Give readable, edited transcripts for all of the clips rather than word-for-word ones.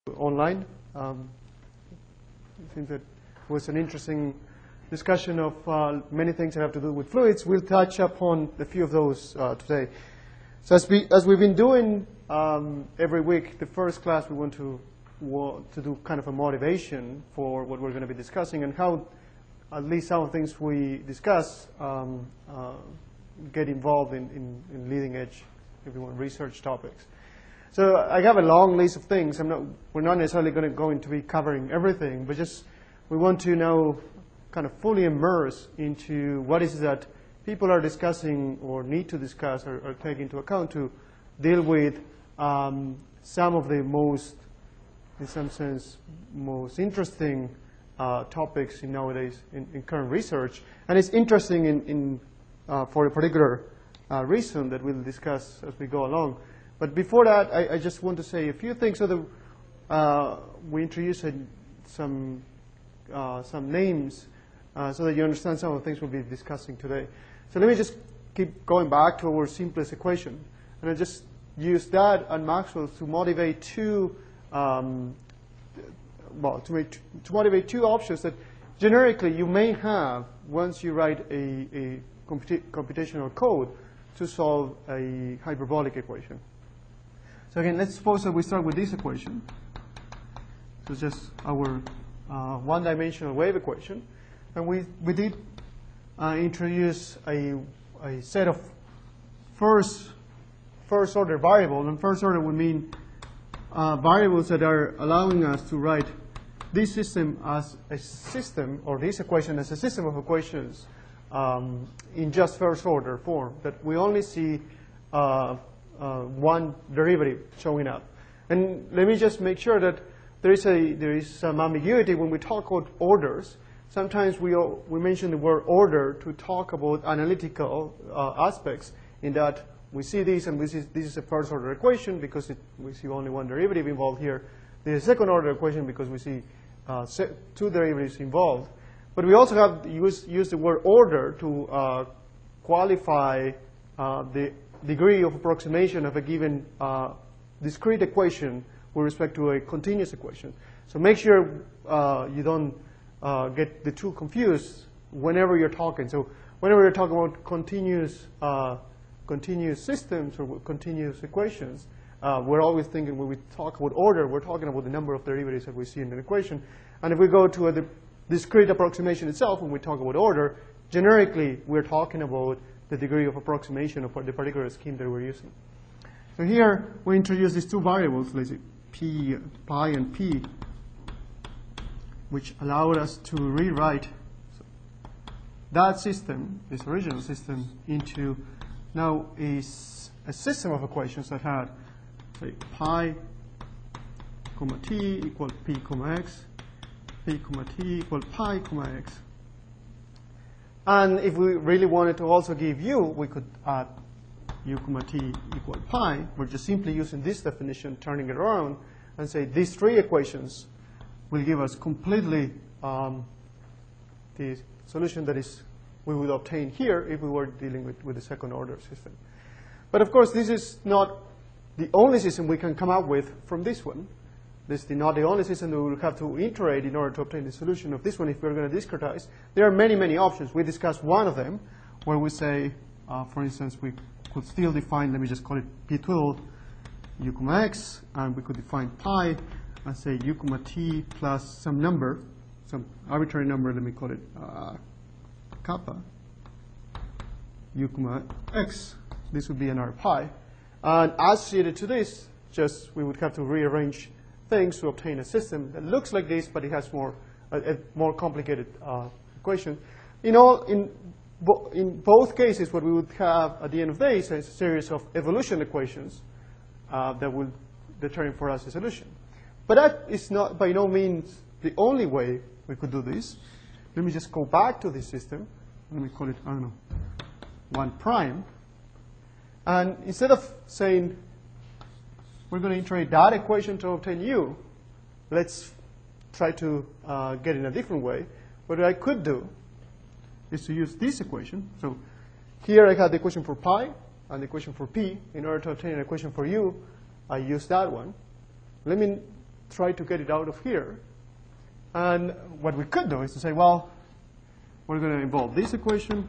online. I think that was an interesting discussion of many things that have to do with fluids. We'll touch upon a few of those today. So as we've been doing every week, the first class we want to do kind of a motivation for what we're going to be discussing and how at least some of the things we discuss get involved in leading edge, if you want, research topics. So I have a long list of things. We're not necessarily going to be covering everything, but just we want to now kind of fully immerse into what is it that people are discussing or need to discuss or take into account to deal with some of the most, in some sense, most interesting topics nowadays in current research. And it's interesting for a particular reason that we'll discuss as we go along. But before that, I just want to say a few things so that we introduce some names so that you understand some of the things we'll be discussing today. So let me just keep going back to our simplest equation. And I just use that and Maxwell to motivate two options that generically you may have once you write a computational code to solve a hyperbolic equation. So again, let's suppose that we start with this equation. So it's just our one-dimensional wave equation. And we did introduce a set of first-order variables. And first order would mean variables that are allowing us to write this system as a system, or this equation as a system of equations in just first-order form, that we only see one derivative showing up. And let me just make sure that there is some ambiguity when we talk about orders. Sometimes we mention the word order to talk about analytical aspects, in that we see this and we see this is a first order equation because we see only one derivative involved here. This is a second order equation because we see two derivatives involved. But we also have use the word order to qualify the degree of approximation of a given discrete equation with respect to a continuous equation. So make sure you don't get the two confused whenever you're talking. So whenever you're talking about continuous systems or continuous equations, we're always thinking when we talk about order, we're talking about the number of derivatives that we see in an equation. And if we go to the discrete approximation itself, when we talk about order, generically we're talking about the degree of approximation of the particular scheme that we're using. So here we introduce these two variables, let's say pi and p, which allowed us to rewrite that system, this original system, into now a system of equations that had, say, pi comma t equal p comma x, p comma t equal pi comma x. And if we really wanted to also give u, we could add u comma t equal pi. We're just simply using this definition, turning it around, and say these three equations will give us completely the solution that is we would obtain here if we were dealing with the second order system. But of course, this is not the only system we can come up with from this one. This is not the only system that we will have to iterate in order to obtain the solution of this one if we're going to discretize. There are many, many options. We discussed one of them where we say, for instance, we could still define, let me just call it p twiddle u comma x, and we could define pi and say u comma t plus some number, some arbitrary number, let me call it kappa, u comma x. This would be another pi. And associated to this, just we would have to rearrange things to obtain a system that looks like this, but it has a more complicated equation. In both cases, what we would have at the end of the day is a series of evolution equations that will determine for us a solution. But that is not by no means the only way we could do this. Let me just go back to this system. Let me call it, I don't know, 1 prime. And instead of saying we're going to iterate that equation to obtain u, let's try to get it in a different way. What I could do is to use this equation. So here I had the equation for pi and the equation for p. In order to obtain an equation for u, I use that one. Let me try to get it out of here. And what we could do is to say, well, we're going to involve this equation,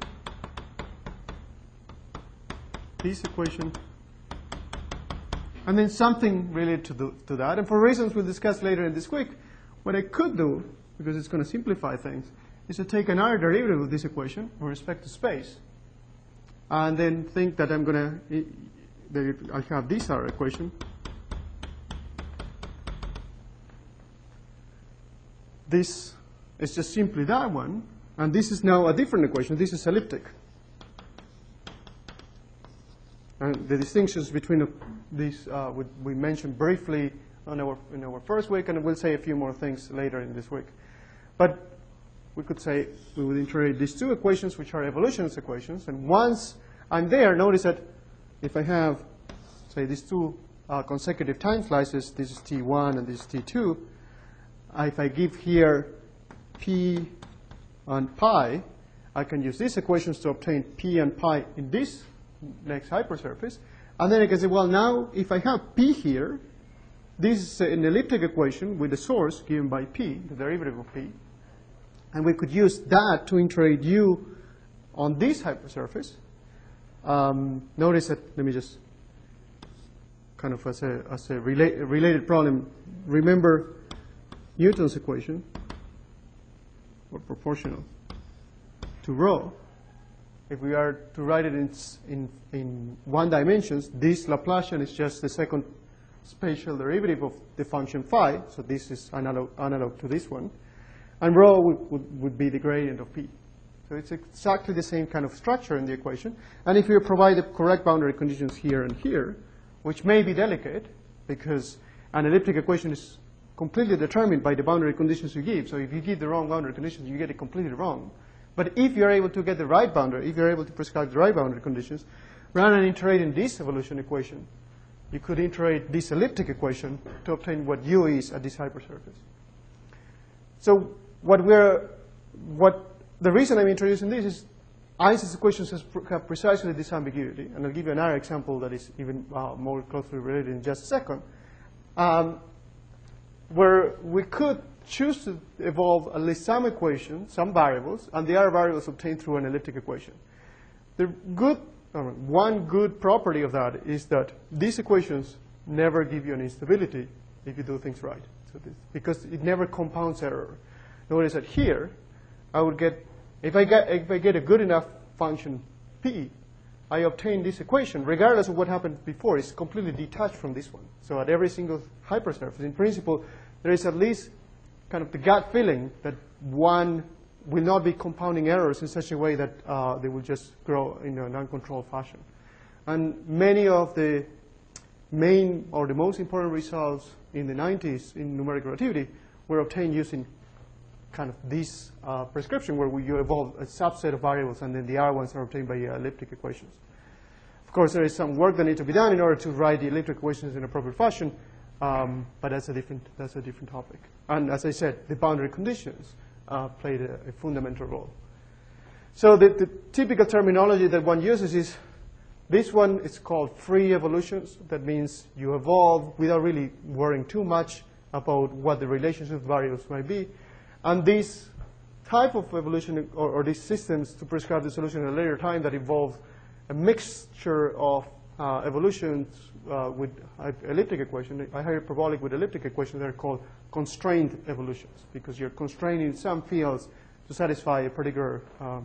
and then something related to that. And for reasons we'll discuss later in this week, what I could do, because it's going to simplify things, is to take another derivative of this equation with respect to space, and then think that I'm going to, I have this other equation. This is just simply that one, and this is now a different equation. This is elliptic. And the distinctions between these we mentioned briefly in our first week, and we'll say a few more things later in this week. But we could say we would integrate these two equations, which are evolutionist equations. And once I'm there, notice that if I have, say, these two consecutive time slices, this is T1 and this is T2, if I give here P and pi, I can use these equations to obtain P and pi in this next hypersurface. And then I can say, well, now if I have P here, this is an elliptic equation with the source given by P, the derivative of P. And we could use that to integrate U on this hypersurface. Notice that, let me just kind of as a related problem, remember Newton's equation, or proportional to rho. If we are to write it in one dimension, this Laplacian is just the second spatial derivative of the function phi. So this is analog to this one. And rho would be the gradient of P. So it's exactly the same kind of structure in the equation. And if you provide the correct boundary conditions here and here, which may be delicate, because an elliptic equation is completely determined by the boundary conditions you give. So if you give the wrong boundary conditions, you get it completely wrong. But if you're able to get the right boundary, if you're able to prescribe the right boundary conditions, rather than integrating this evolution equation, you could integrate this elliptic equation to obtain what U is at this hypersurface. So the reason I'm introducing this is Einstein's equations have precisely this ambiguity. And I'll give you another example that is even more closely related in just a second. Where we could choose to evolve at least some equations, some variables, and the other variables obtained through an elliptic equation. One good property of that is that these equations never give you an instability if you do things right. So because it never compounds error. Notice that here, I would get, if I get a good enough function P, I obtain this equation, regardless of what happened before. It's completely detached from this one. So at every single hypersurface, in principle, there is at least kind of the gut feeling that one will not be compounding errors in such a way that they will just grow in an uncontrolled fashion. And many of the main or the most important results in the 90s in numerical relativity were obtained using kind of this prescription where you evolve a subset of variables and then the other ones are obtained by elliptic equations. Of course, there is some work that needs to be done in order to write the elliptic equations in appropriate fashion, but that's a different topic. And as I said, the boundary conditions played a fundamental role. So the typical terminology that one uses is, this one is called free evolutions. That means you evolve without really worrying too much about what the relationship of variables might be. And this type of evolution, or these systems to prescribe the solution at a later time that involve a mixture of evolutions with elliptic equation, a hyperbolic with elliptic equations, they're called constrained evolutions, because you're constraining some fields to satisfy a particular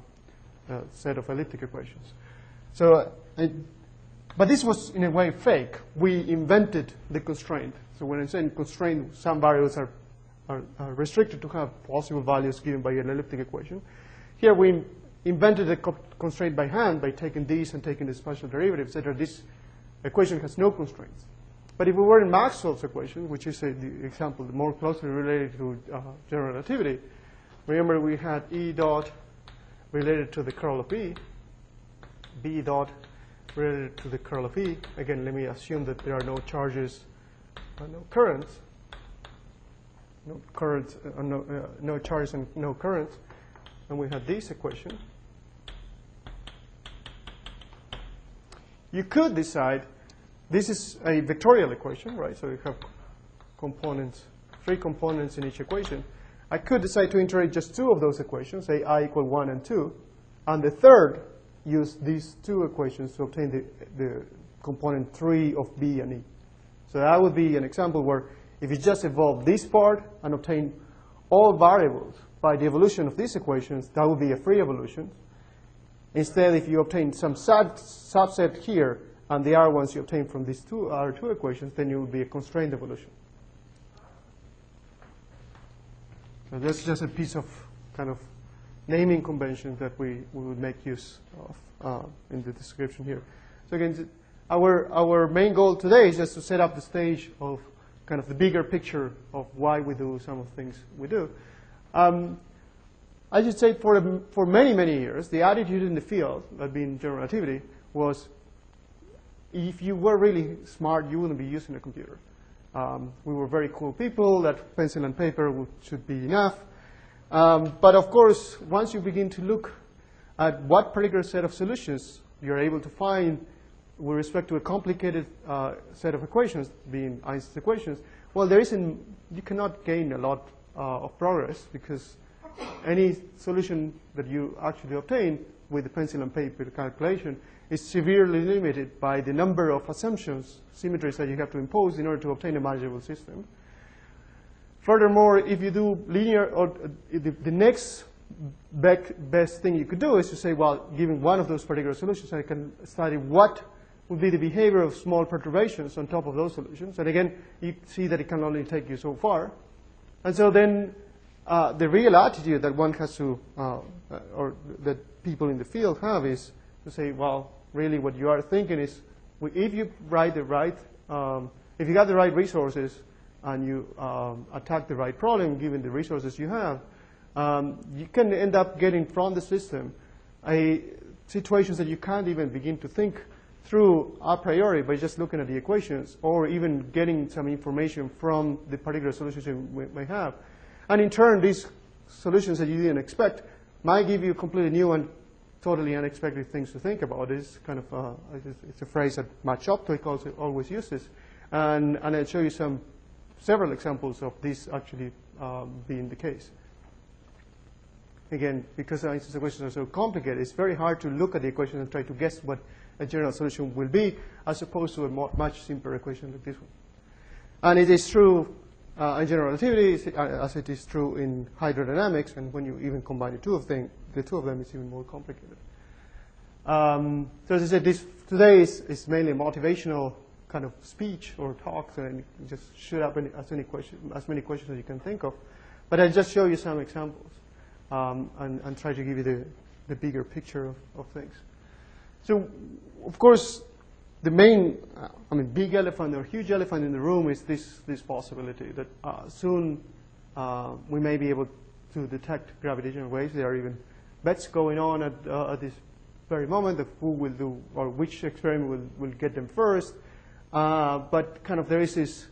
set of elliptic equations. So, but this was in a way fake. We invented the constraint. So when I'm saying constraint, some variables are restricted to have possible values given by an elliptic equation. Here we invented a constraint by hand by taking these and taking the spatial derivative, etc. This equation has no constraints. But if we were in Maxwell's equation, which is the example more closely related to general relativity, remember we had E dot related to the curl of E, B dot related to the curl of E. Again, let me assume that there are no charges, no currents. No charges and no currents. And we have this equation. You could decide this is a vectorial equation, right? So you have components 3 components in each equation, I could decide to integrate just 2 of those equations, say I equal 1 and 2, and the third use these 2 equations to obtain the component 3 of B and E. So that would be an example where if you just evolve this part and obtain all variables by the evolution of these equations, that would be a free evolution. Instead, if you obtain some subset here, and the other ones you obtain from these other two equations, then it would be a constrained evolution. So that's just a piece of kind of naming convention that we would make use of in the description here. So again, our main goal today is just to set up the stage of kind of the bigger picture of why we do some of the things we do. I should say for many, many years, the attitude in the field, that being general relativity, was if you were really smart, you wouldn't be using a computer. We were very cool people, that pencil and paper should be enough. But of course, once you begin to look at what particular set of solutions you're able to find with respect to a complicated set of equations, being Einstein's equations, well, you cannot gain a lot of progress, because any solution that you actually obtain with the pencil and paper calculation is severely limited by the number of assumptions, symmetries that you have to impose in order to obtain a manageable system. Furthermore, if you do linear, or the next best thing you could do is to say, well, given one of those particular solutions, I can study what would be the behavior of small perturbations on top of those solutions. And again, you see that it can only take you so far. And so then the real attitude that one has to, or that people in the field have, is to say, well, really what you are thinking is, if you write the right, if you got the right resources and you attack the right problem given the resources you have, you can end up getting from the system situations that you can't even begin to think through a priori by just looking at the equations, or even getting some information from the particular solutions you may have. And in turn, these solutions that you didn't expect might give you completely new and totally unexpected things to think about. It's kind of it's a phrase that Matt Shoptaw always uses, and I'll show you several examples of this actually being the case. Again, because Einstein's equations are so complicated, it's very hard to look at the equation and try to guess what a general solution will be, as opposed to a much simpler equation like this one. And it is true in general relativity, as it is true in hydrodynamics, and when you even combine the two of them, it's even more complicated. So as I said, this today is mainly a motivational kind of speech or talk, and you just shoot up as many questions as you can think of. But I'll just show you some examples and try to give you the bigger picture of things. So, of course, the main, big elephant or huge elephant in the room is this possibility that soon we may be able to detect gravitational waves. There are even bets going on at this very moment of who will do, or which experiment will get them first. But kind of there is this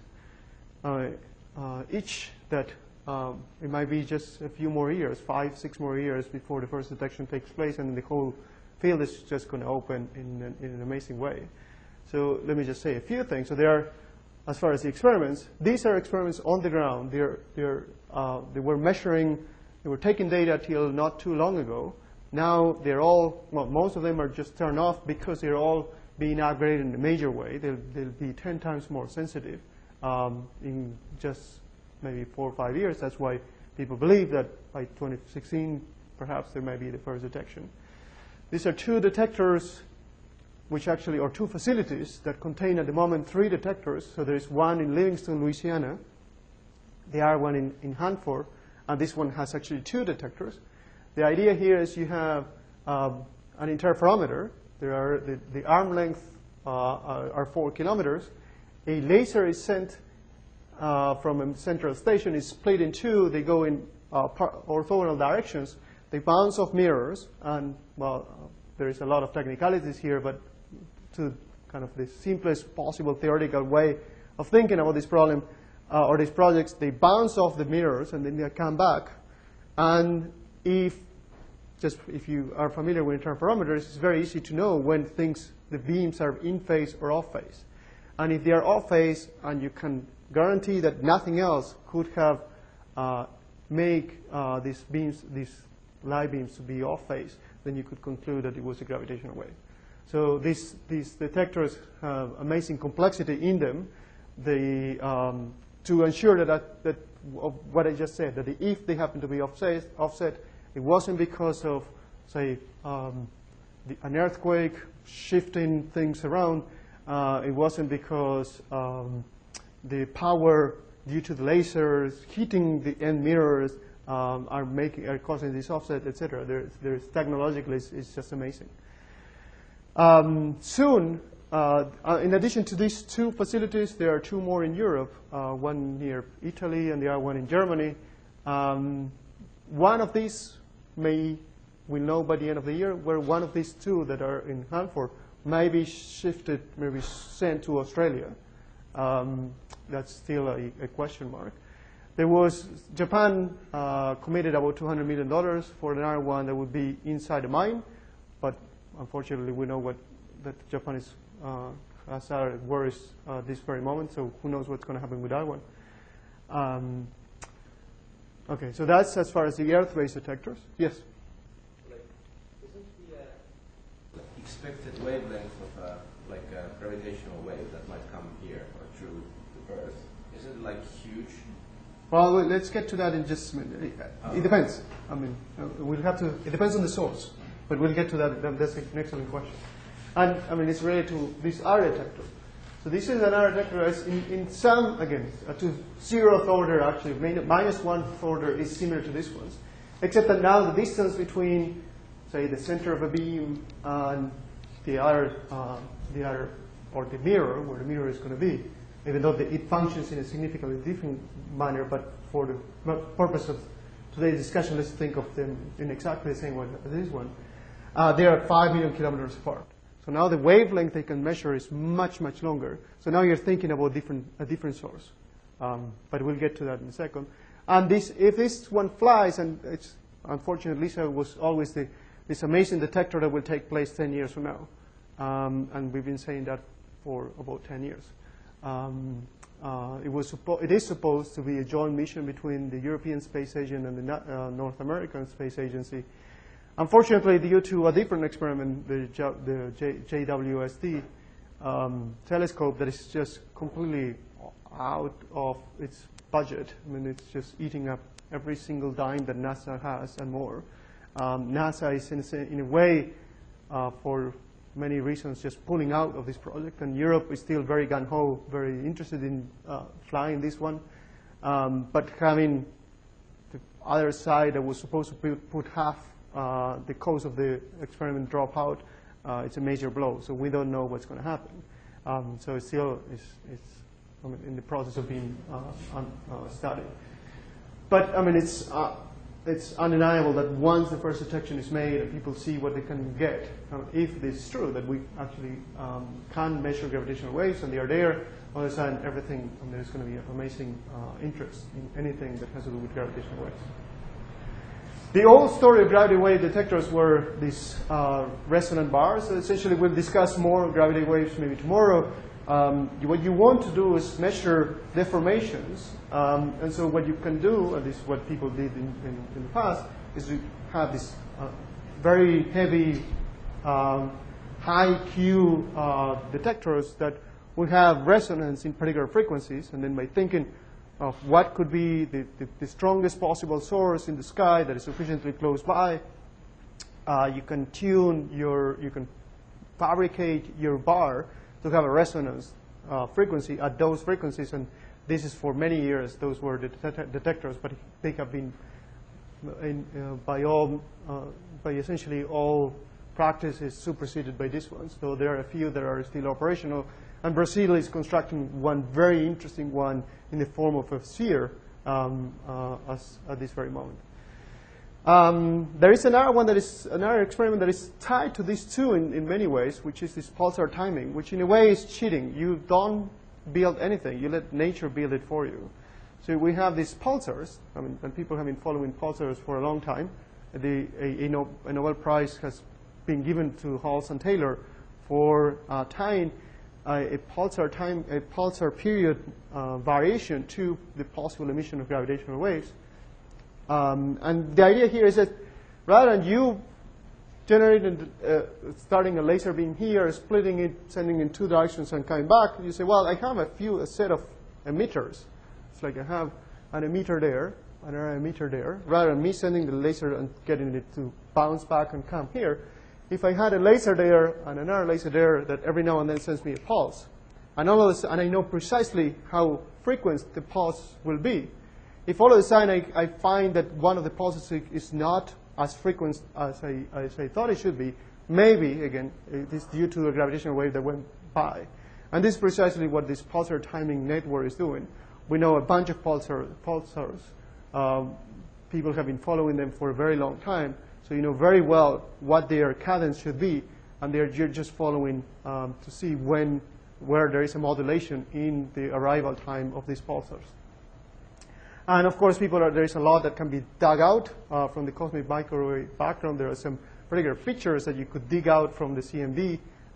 itch that it might be just a few more years, 5, 6 more years before the first detection takes place, and the whole field is just going to open in an amazing way. So let me just say a few things. So there are, as far as the experiments, these are experiments on the ground. They were measuring, they were taking data till not too long ago. Now they're all, well, most of them are just turned off because they're all being upgraded in a major way. They'll be 10 times more sensitive in just maybe 4 or 5 years. That's why people believe that by 2016, perhaps there may be the first detection. These are 2 detectors, which actually are 2 facilities that contain at the moment 3 detectors. So there is one in Livingston, Louisiana, the other one in Hanford, and this one has actually 2 detectors. The idea here is you have an interferometer. The arm length are 4 kilometers. A laser is sent from a central station, is split in 2. They go in orthogonal directions. They bounce off mirrors, and well, there is a lot of technicalities here, but to kind of the simplest possible theoretical way of thinking about this problem or these projects, they bounce off the mirrors and then they come back. And if you are familiar with interferometers, it's very easy to know when the beams are in phase or off phase. And if they are off phase and you can guarantee that nothing else could have make these beams, these light beams, to be off phase, then you could conclude that it was a gravitational wave. So these detectors have amazing complexity in them. They, to ensure that what I just said, that if they happen to be offset, it wasn't because of, say, an earthquake shifting things around. It wasn't because the power due to the lasers hitting the end mirrors are causing this offset, etc. There's technologically, it's just amazing. Soon, in addition to these two facilities, there are two more in Europe, one near Italy and the other one in Germany. One of these we'll know by the end of the year, where one of these two that are in Hanford may be shifted, maybe sent to Australia. That's still a question mark. There was, Japan committed about $200 million for another one that would be inside the mine, but unfortunately we know that Japan is, has other worries this very moment, so who knows what's going to happen with that one. Okay, so that's as far as the Earth-based detectors. Yes? Like, isn't the expected wavelength of a gravitational wave that might come here or through the Earth, is it like huge? Well, let's get to that in just a minute. It depends. I mean, we'll have to, it depends on the source, but we'll get to that. That's an excellent question. And I mean, it's related to this R detector. So this is an R detector as in some, again, to 0th order actually, -1th order is similar to this one's, except that now the distance between, say, the center of a beam and the other, or the mirror, where the mirror is going to be, even though it functions in a significantly different manner, but for the purpose of today's discussion, let's think of them in exactly the same way as this one. They are 5 million kilometers apart. So now the wavelength they can measure is much, much longer. So now you're thinking about a different source. But we'll get to that in a second. And if this one flies, and it's unfortunately, LISA was always this amazing detector that will take place 10 years from now. And we've been saying that for about 10 years. It is supposed to be a joint mission between the European Space Agency and the North American Space Agency. Unfortunately, due to a different experiment, the JWST telescope that is just completely out of its budget. I mean, it's just eating up every single dime that NASA has and more. NASA is, in a way, for many reasons, just pulling out of this project. And Europe is still very gung-ho, very interested in flying this one. But having the other side that was supposed to put half the cost of the experiment drop out, it's a major blow. So we don't know what's going to happen. So it still is I mean, in the process of being studied. But I mean, it's undeniable that once the first detection is made and people see what they can get, if this is true, that we actually can measure gravitational waves and they are there, all of a sudden everything, I mean, there's going to be an amazing interest in anything that has to do with gravitational waves. The old story of gravity wave detectors were these resonant bars. So essentially, we'll discuss more gravity waves maybe tomorrow. What you want to do is measure deformations. And so what you can do, and this is what people did in the past, is you have these very heavy, high Q detectors that will have resonance in particular frequencies. And then by thinking of what could be the strongest possible source in the sky that is sufficiently close by, you can you can fabricate your bar to have a resonance frequency at those frequencies. And this is for many years, those were the detectors, but they have been, by essentially all practices, superseded by this one. So there are a few that are still operational. And Brazil is constructing one very interesting one in the form of a sphere at this very moment. There is another one that is another experiment that is tied to these two in many ways, which is this pulsar timing, which in a way is cheating. You don't build anything. You let nature build it for you. So we have these pulsars. I mean, and people have been following pulsars for a long time. A Nobel Prize has been given to Halls and Taylor for tying a pulsar period variation to the possible emission of gravitational waves. And the idea here is that rather than you generating, starting a laser beam here, splitting it, sending in two directions, and coming back, you say, well, I have a set of emitters. It's like I have an emitter there, another emitter there. Rather than me sending the laser and getting it to bounce back and come here, if I had a laser there and another laser there that every now and then sends me a pulse, and I know precisely how frequent the pulse will be, if all of a sudden I find that one of the pulses is not as frequent as I thought it should be, maybe, again, it is due to a gravitational wave that went by. And this is precisely what this pulsar timing network is doing. We know a bunch of pulsars. People have been following them for a very long time, so you know very well what their cadence should be, and you're just following to see where there is a modulation in the arrival time of these pulsars. And of course, there is a lot that can be dug out from the cosmic microwave background. There are some particular features that you could dig out from the CMB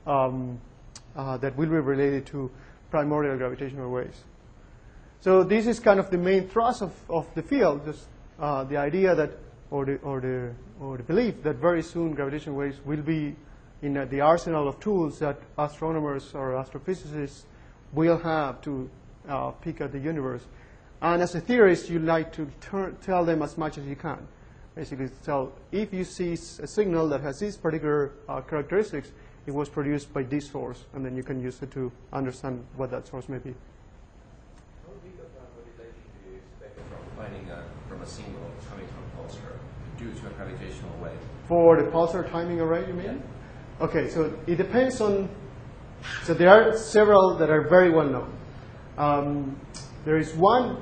that will be related to primordial gravitational waves. So this is kind of the main thrust of the field, just the idea that, or the belief that very soon gravitational waves will be in the arsenal of tools that astronomers or astrophysicists will have to peek at the universe. And as a theorist, you like to tell them as much as you can. Basically, tell if you see a signal that has these particular characteristics, it was produced by this source, and then you can use it to understand what that source may be. How big of a modulation do you expect from finding from a signal coming from a pulsar due to a gravitational wave? For the pulsar timing array, you mean? Yeah. Okay, so it depends on. So there are several that are very well known. There is one.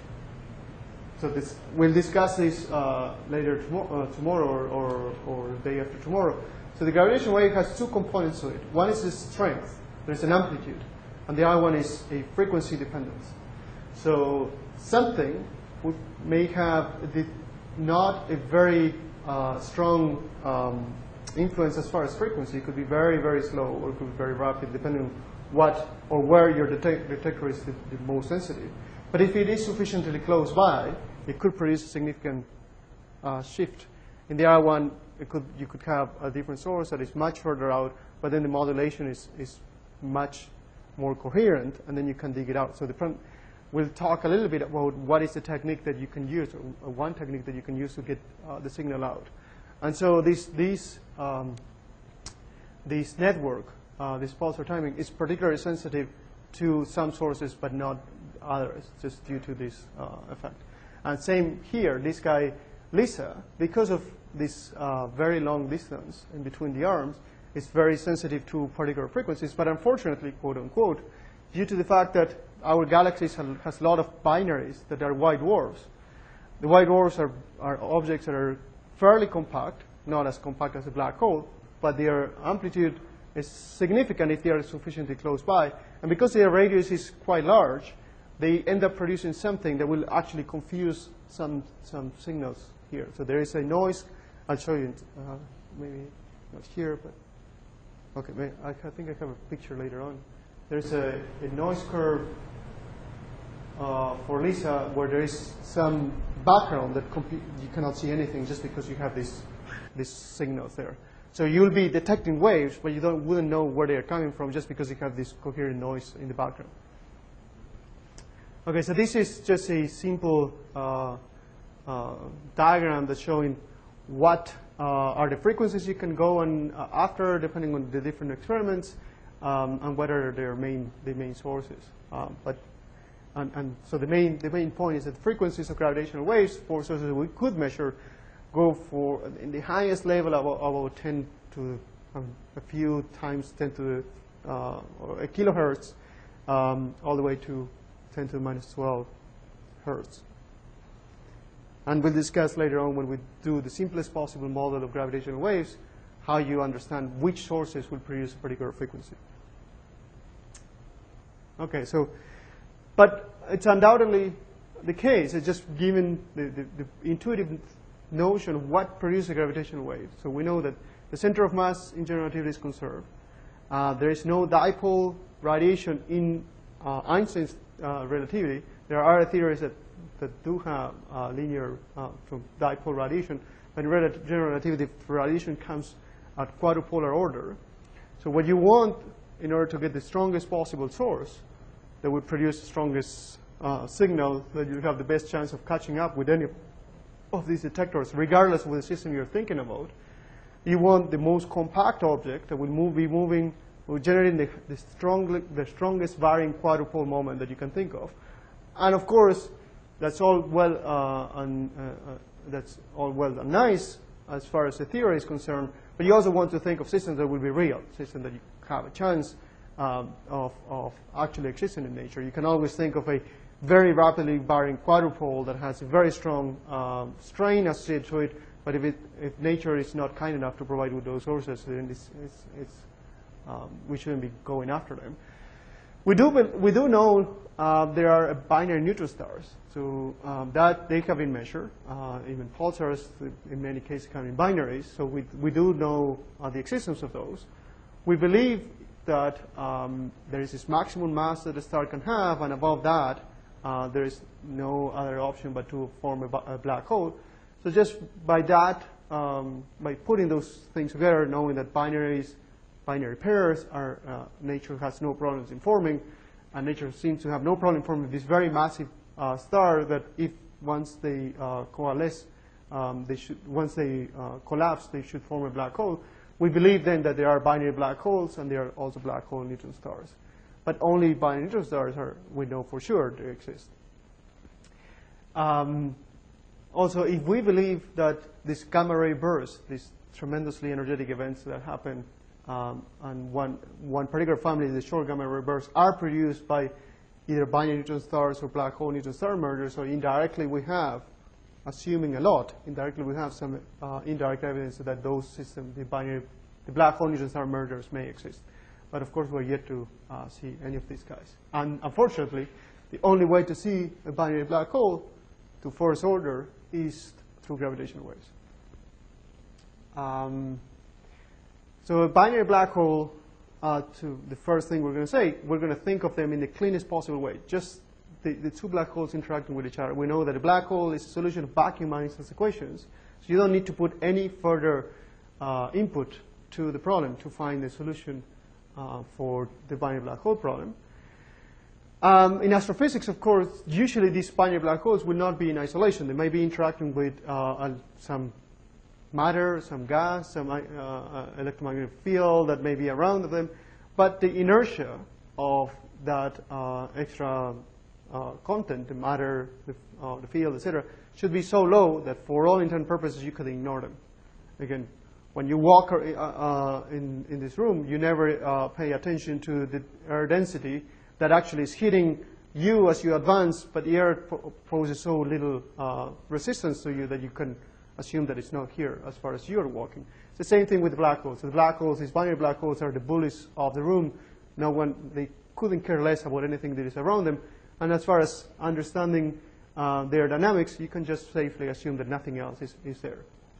So we'll discuss this later tomorrow or the day after tomorrow. So the gravitational wave has two components to it. One is the strength. There's an amplitude. And the other one is a frequency dependence. So something may have not a very strong influence as far as frequency. It could be very, very slow, or it could be very rapid, depending on what or where your detector is the most sensitive. But if it is sufficiently close by, it could produce a significant shift. In the other one, you could have a different source that is much further out, but then the modulation is much more coherent, and then you can dig it out. So we'll talk a little bit about what is the technique that you can use, or one technique that you can use to get the signal out. And so this network, this pulsar timing, is particularly sensitive to some sources, but not others, just due to this effect. And same here, this guy, LISA, because of this very long distance in between the arms, is very sensitive to particular frequencies. But unfortunately, quote unquote, due to the fact that our galaxy has a lot of binaries that are white dwarfs. The white dwarfs are objects that are fairly compact, not as compact as a black hole, but their amplitude is significant if they are sufficiently close by. And because their radius is quite large, they end up producing something that will actually confuse some signals here. So there is a noise. I'll show you, maybe not here, but okay, I think I have a picture later on. There's a noise curve for LISA where there is some background that you cannot see anything just because you have these signals there. So you'll be detecting waves, but you wouldn't know where they are coming from just because you have this coherent noise in the background. Okay, so this is just a simple diagram that's showing what are the frequencies you can go on after, depending on the different experiments, and whether they're the main sources. So the main point is that the frequencies of gravitational waves for sources that we could measure go for in the highest level of about 10 to a few times 10 to or a kilohertz, all the way to 10 to the minus 12 hertz. And we'll discuss later on, when we do the simplest possible model of gravitational waves, how you understand which sources will produce a particular frequency. Okay, so, but it's undoubtedly the case. It's just given the intuitive notion of what produces a gravitational wave. So we know that the center of mass in general relativity is conserved. There is no dipole radiation in Einstein's relativity. There are other theories that do have linear from dipole radiation, but in general relativity, radiation comes at quadrupolar order. So what you want in order to get the strongest possible source that would produce the strongest signal, that you have the best chance of catching up with any of these detectors, regardless of the system you're thinking about, you want the most compact object that will be generating the strongest varying quadrupole moment that you can think of. And of course, that's all well and nice as far as the theory is concerned, but you also want to think of systems that will be real, systems that you have a chance of actually existing in nature. You can always think of a very rapidly varying quadrupole that has a very strong strain associated to it, but if nature is not kind enough to provide with those sources, then we shouldn't be going after them. We do know there are binary neutron stars, so that they have been measured. Even pulsars, in many cases, come in binaries. So we do know the existence of those. We believe that there is this maximum mass that a star can have, and above that, there is no other option but to form a black hole. So just by that, by putting those things together, knowing that binary pairs nature has no problems in forming, and nature seems to have no problem forming this very massive star that if once they coalesce, once they collapse, they should form a black hole. We believe then that there are binary black holes and there are also black hole neutron stars. But only binary neutron stars we know for sure they exist. Also, if we believe that this gamma ray bursts, these tremendously energetic events that happen and one particular family, the short gamma ray bursts, are produced by either binary neutron stars or black hole neutron star mergers, so indirectly we have, assuming a lot, indirectly we have some indirect evidence that those systems, the black hole neutron star mergers may exist. But of course, we're yet to see any of these guys. And unfortunately, the only way to see a binary black hole to first order is through gravitational waves. So a binary black hole, to the first thing we're going to say, we're going to think of them in the cleanest possible way. Just the two black holes interacting with each other. We know that a black hole is a solution of vacuum Einstein's equations. So you don't need to put any further input to the problem to find the solution for the binary black hole problem. In astrophysics, of course, usually these binary black holes will not be in isolation. They may be interacting with some matter, some gas, some electromagnetic field that may be around them. But the inertia of that extra content, the matter, the field, etc., should be so low that for all intents and purposes you could ignore them. Again, when you walk in this room, you never pay attention to the air density that actually is hitting you as you advance, but the air poses so little resistance to you that you can assume that it's not here as far as you're walking. It's the same thing with black holes. The black holes, these binary black holes, are the bullies of the room. They couldn't care less about anything that is around them. And as far as understanding their dynamics, you can just safely assume that nothing else is there.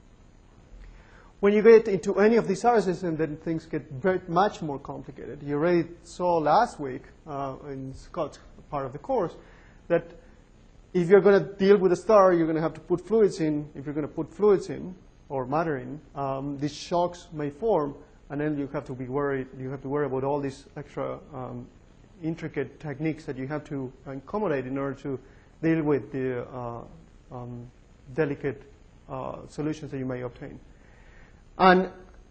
When you get into any of these other systems, then things get much more complicated. You already saw last week in Scott's part of the course that if you're going to deal with a star, you're going to have to put fluids in. If you're going to put fluids in or matter in, these shocks may form, and then you have to be worried. You have to worry about all these extra intricate techniques that you have to accommodate in order to deal with the delicate solutions that you may obtain. And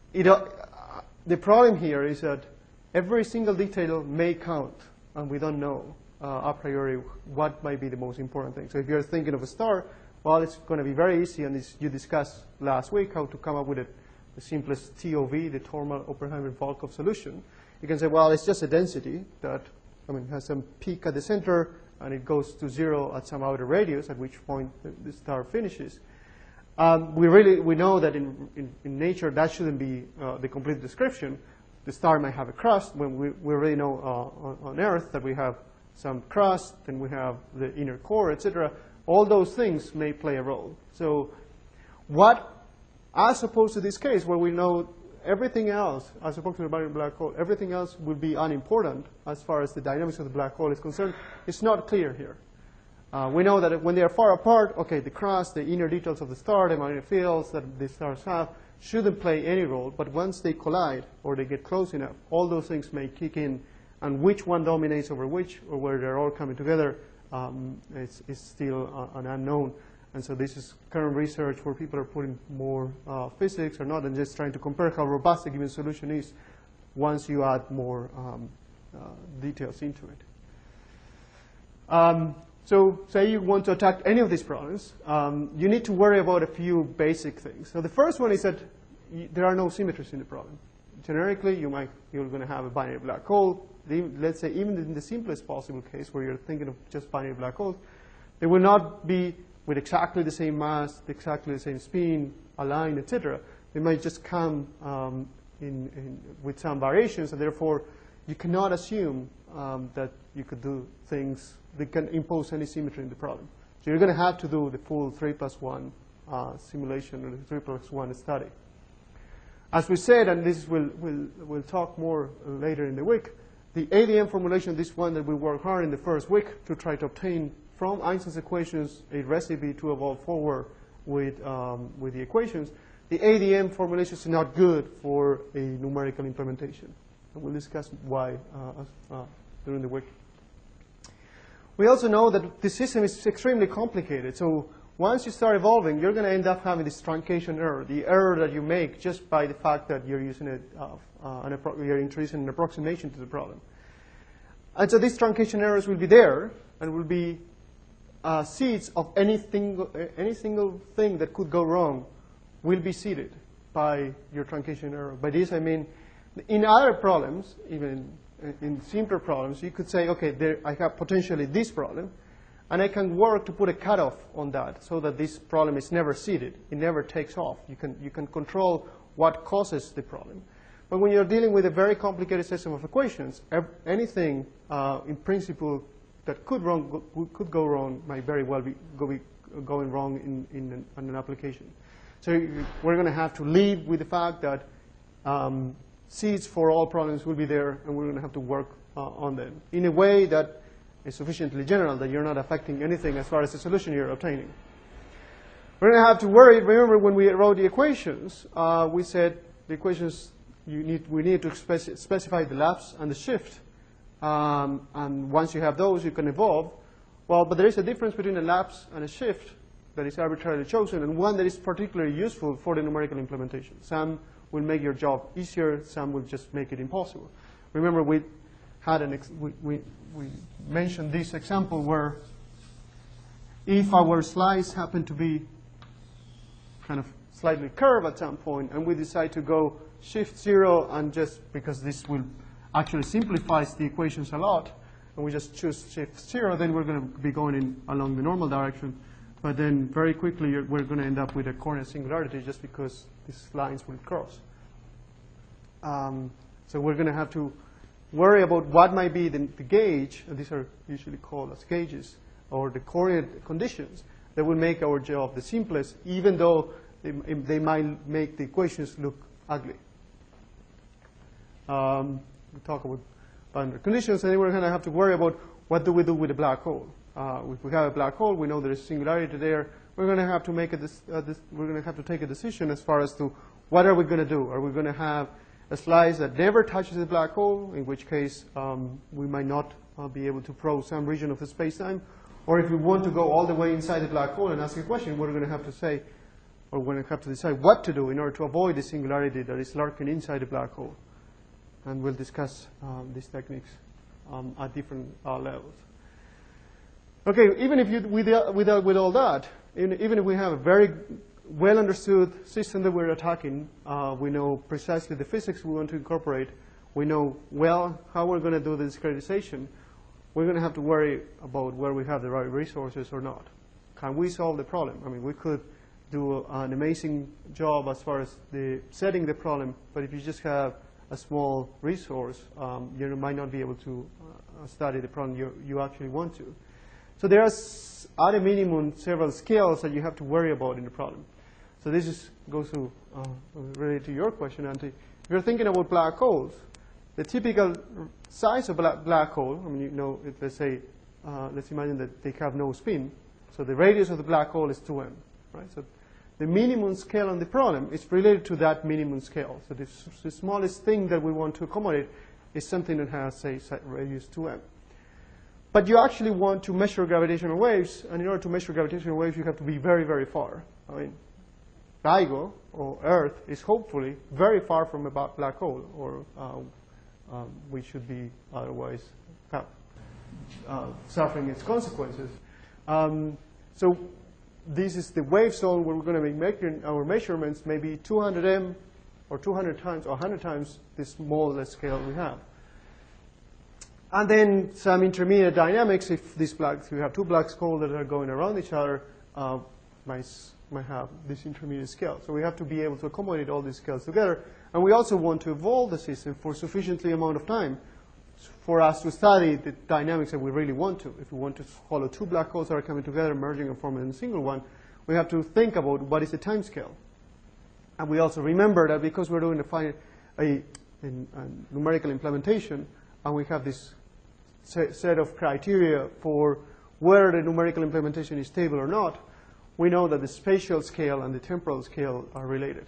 the problem here is that every single detail may count, and we don't know a priori what might be the most important thing. So if you're thinking of a star, well, it's going to be very easy, and you discussed last week how to come up with the simplest TOV, the Tolman-Oppenheimer-Volkoff solution. You can say, well, it's just a density that has some peak at the center, and it goes to 0 at some outer radius, at which point the star finishes. We know that in nature that shouldn't be the complete description. The star may have a crust. When we already know on Earth that we have some crust, and we have the inner core, etc. All those things may play a role. So as opposed to this case where we know everything else, as opposed to the binary black hole, everything else will be unimportant as far as the dynamics of the black hole is concerned. It's not clear here. We know that when they are far apart, okay, the crust, the inner details of the star, the magnetic fields that the stars have, shouldn't play any role. But once they collide or they get close enough, all those things may kick in. And which one dominates over which, or where they're all coming together, is still an unknown. And so this is current research where people are putting more physics or not, and just trying to compare how robust a given solution is once you add more details into it. So say you want to attack any of these problems, you need to worry about a few basic things. So the first one is that there are no symmetries in the problem. Generically, you're going to have a binary black hole. Let's say even in the simplest possible case where you're thinking of just binary black holes, they will not be with exactly the same mass, exactly the same spin, aligned, etc. They might just come with some variations, and therefore you cannot assume that you could do things that can impose any symmetry in the problem. So you're going to have to do the full 3+1 simulation or the 3+1 study. As we said, and this we'll talk more later in the week, the ADM formulation, this one that we worked hard in the first week to try to obtain from Einstein's equations a recipe to evolve forward with the equations. The ADM formulation is not good for a numerical implementation. And we'll discuss why during the week. We also know that the system is extremely complicated. So once you start evolving, you're going to end up having this truncation error, the error that you make just by the fact that you're using you're introducing an approximation to the problem. And so these truncation errors will be there and will be seeds of any single thing that could go wrong will be seeded by your truncation error. By this I mean, in other problems, even in simpler problems, you could say, okay, I have potentially this problem, and I can work to put a cutoff on that so that this problem is never seeded. It never takes off. You can control what causes the problem. But when you're dealing with a very complicated system of equations, anything in principle that could go wrong might very well be going wrong in an application. So we're going to have to live with the fact that seeds for all problems will be there, and we're going to have to work on them in a way that is sufficiently general that you're not affecting anything as far as the solution you're obtaining. We're going to have to worry. Remember when we wrote the equations, we said the equations, we need to specify the lapse and the shift. And once you have those, you can evolve. Well, but there is a difference between a lapse and a shift that is arbitrarily chosen, and one that is particularly useful for the numerical implementation. Some will make your job easier. Some will just make it impossible. Remember, we had we mentioned this example where if our slice happened to be kind of slightly curved at some point, and we decide to go shift 0, and just because this will actually simplifies the equations a lot, and we just choose shift 0, then we're going to be going along the normal direction. But then very quickly, we're going to end up with a coordinate singularity just because these lines will cross. So we're going to have to worry about what might be the gauge, and these are usually called as gauges, or the coordinate conditions that will make our job the simplest, even though they might make the equations look ugly. We talk about boundary conditions, and then we're going to have to worry about what do we do with a black hole. If we have a black hole, we know there is singularity there. We're going to have to make we're going to have to take a decision as far as to what are we going to do. Are we going to have a slice that never touches the black hole, in which case we might not be able to probe some region of the space-time, or if we want to go all the way inside the black hole and ask a question, we're going to have to say, or we're going to have to decide what to do in order to avoid the singularity that is lurking inside the black hole. And we'll discuss these techniques at different levels. Okay, even if with all that, even if we have a very well understood system that we're attacking, we know precisely the physics we want to incorporate, we know well how we're going to do the discretization, we're going to have to worry about where we have the right resources or not. Can we solve the problem? I mean, we could do an amazing job as far as setting the problem, but if you just have a small resource, you might not be able to study the problem you actually want to. So there are, at a minimum, several skills that you have to worry about in the problem. So this goes to related to your question, Ante. if you're thinking about black holes, the typical size of a black hole, I mean, you know, if let's say, let's imagine that they have no spin. So the radius of the black hole is 2m, right? So the minimum scale on the problem is related to that minimum scale. So the smallest thing that we want to accommodate is something that has, say, radius 2m. But you actually want to measure gravitational waves, and in order to measure gravitational waves, you have to be very, very far. I mean, LIGO, or Earth, is hopefully very far from a black hole, or we should be otherwise suffering its consequences. So this is the wave zone where we're going to be making our measurements maybe 200m or 200 times or 100 times the smallest scale we have. And then some intermediate dynamics, if we have two black holes that are going around each other, might have this intermediate scale. So we have to be able to accommodate all these scales together. And we also want to evolve the system for sufficiently amount of time for us to study the dynamics that we really want to. If we want to follow two black holes that are coming together, merging and forming a single one, we have to think about what is the time scale. And we also remember that because we're doing a numerical implementation, and we have this set of criteria for whether the numerical implementation is stable or not, we know that the spatial scale and the temporal scale are related.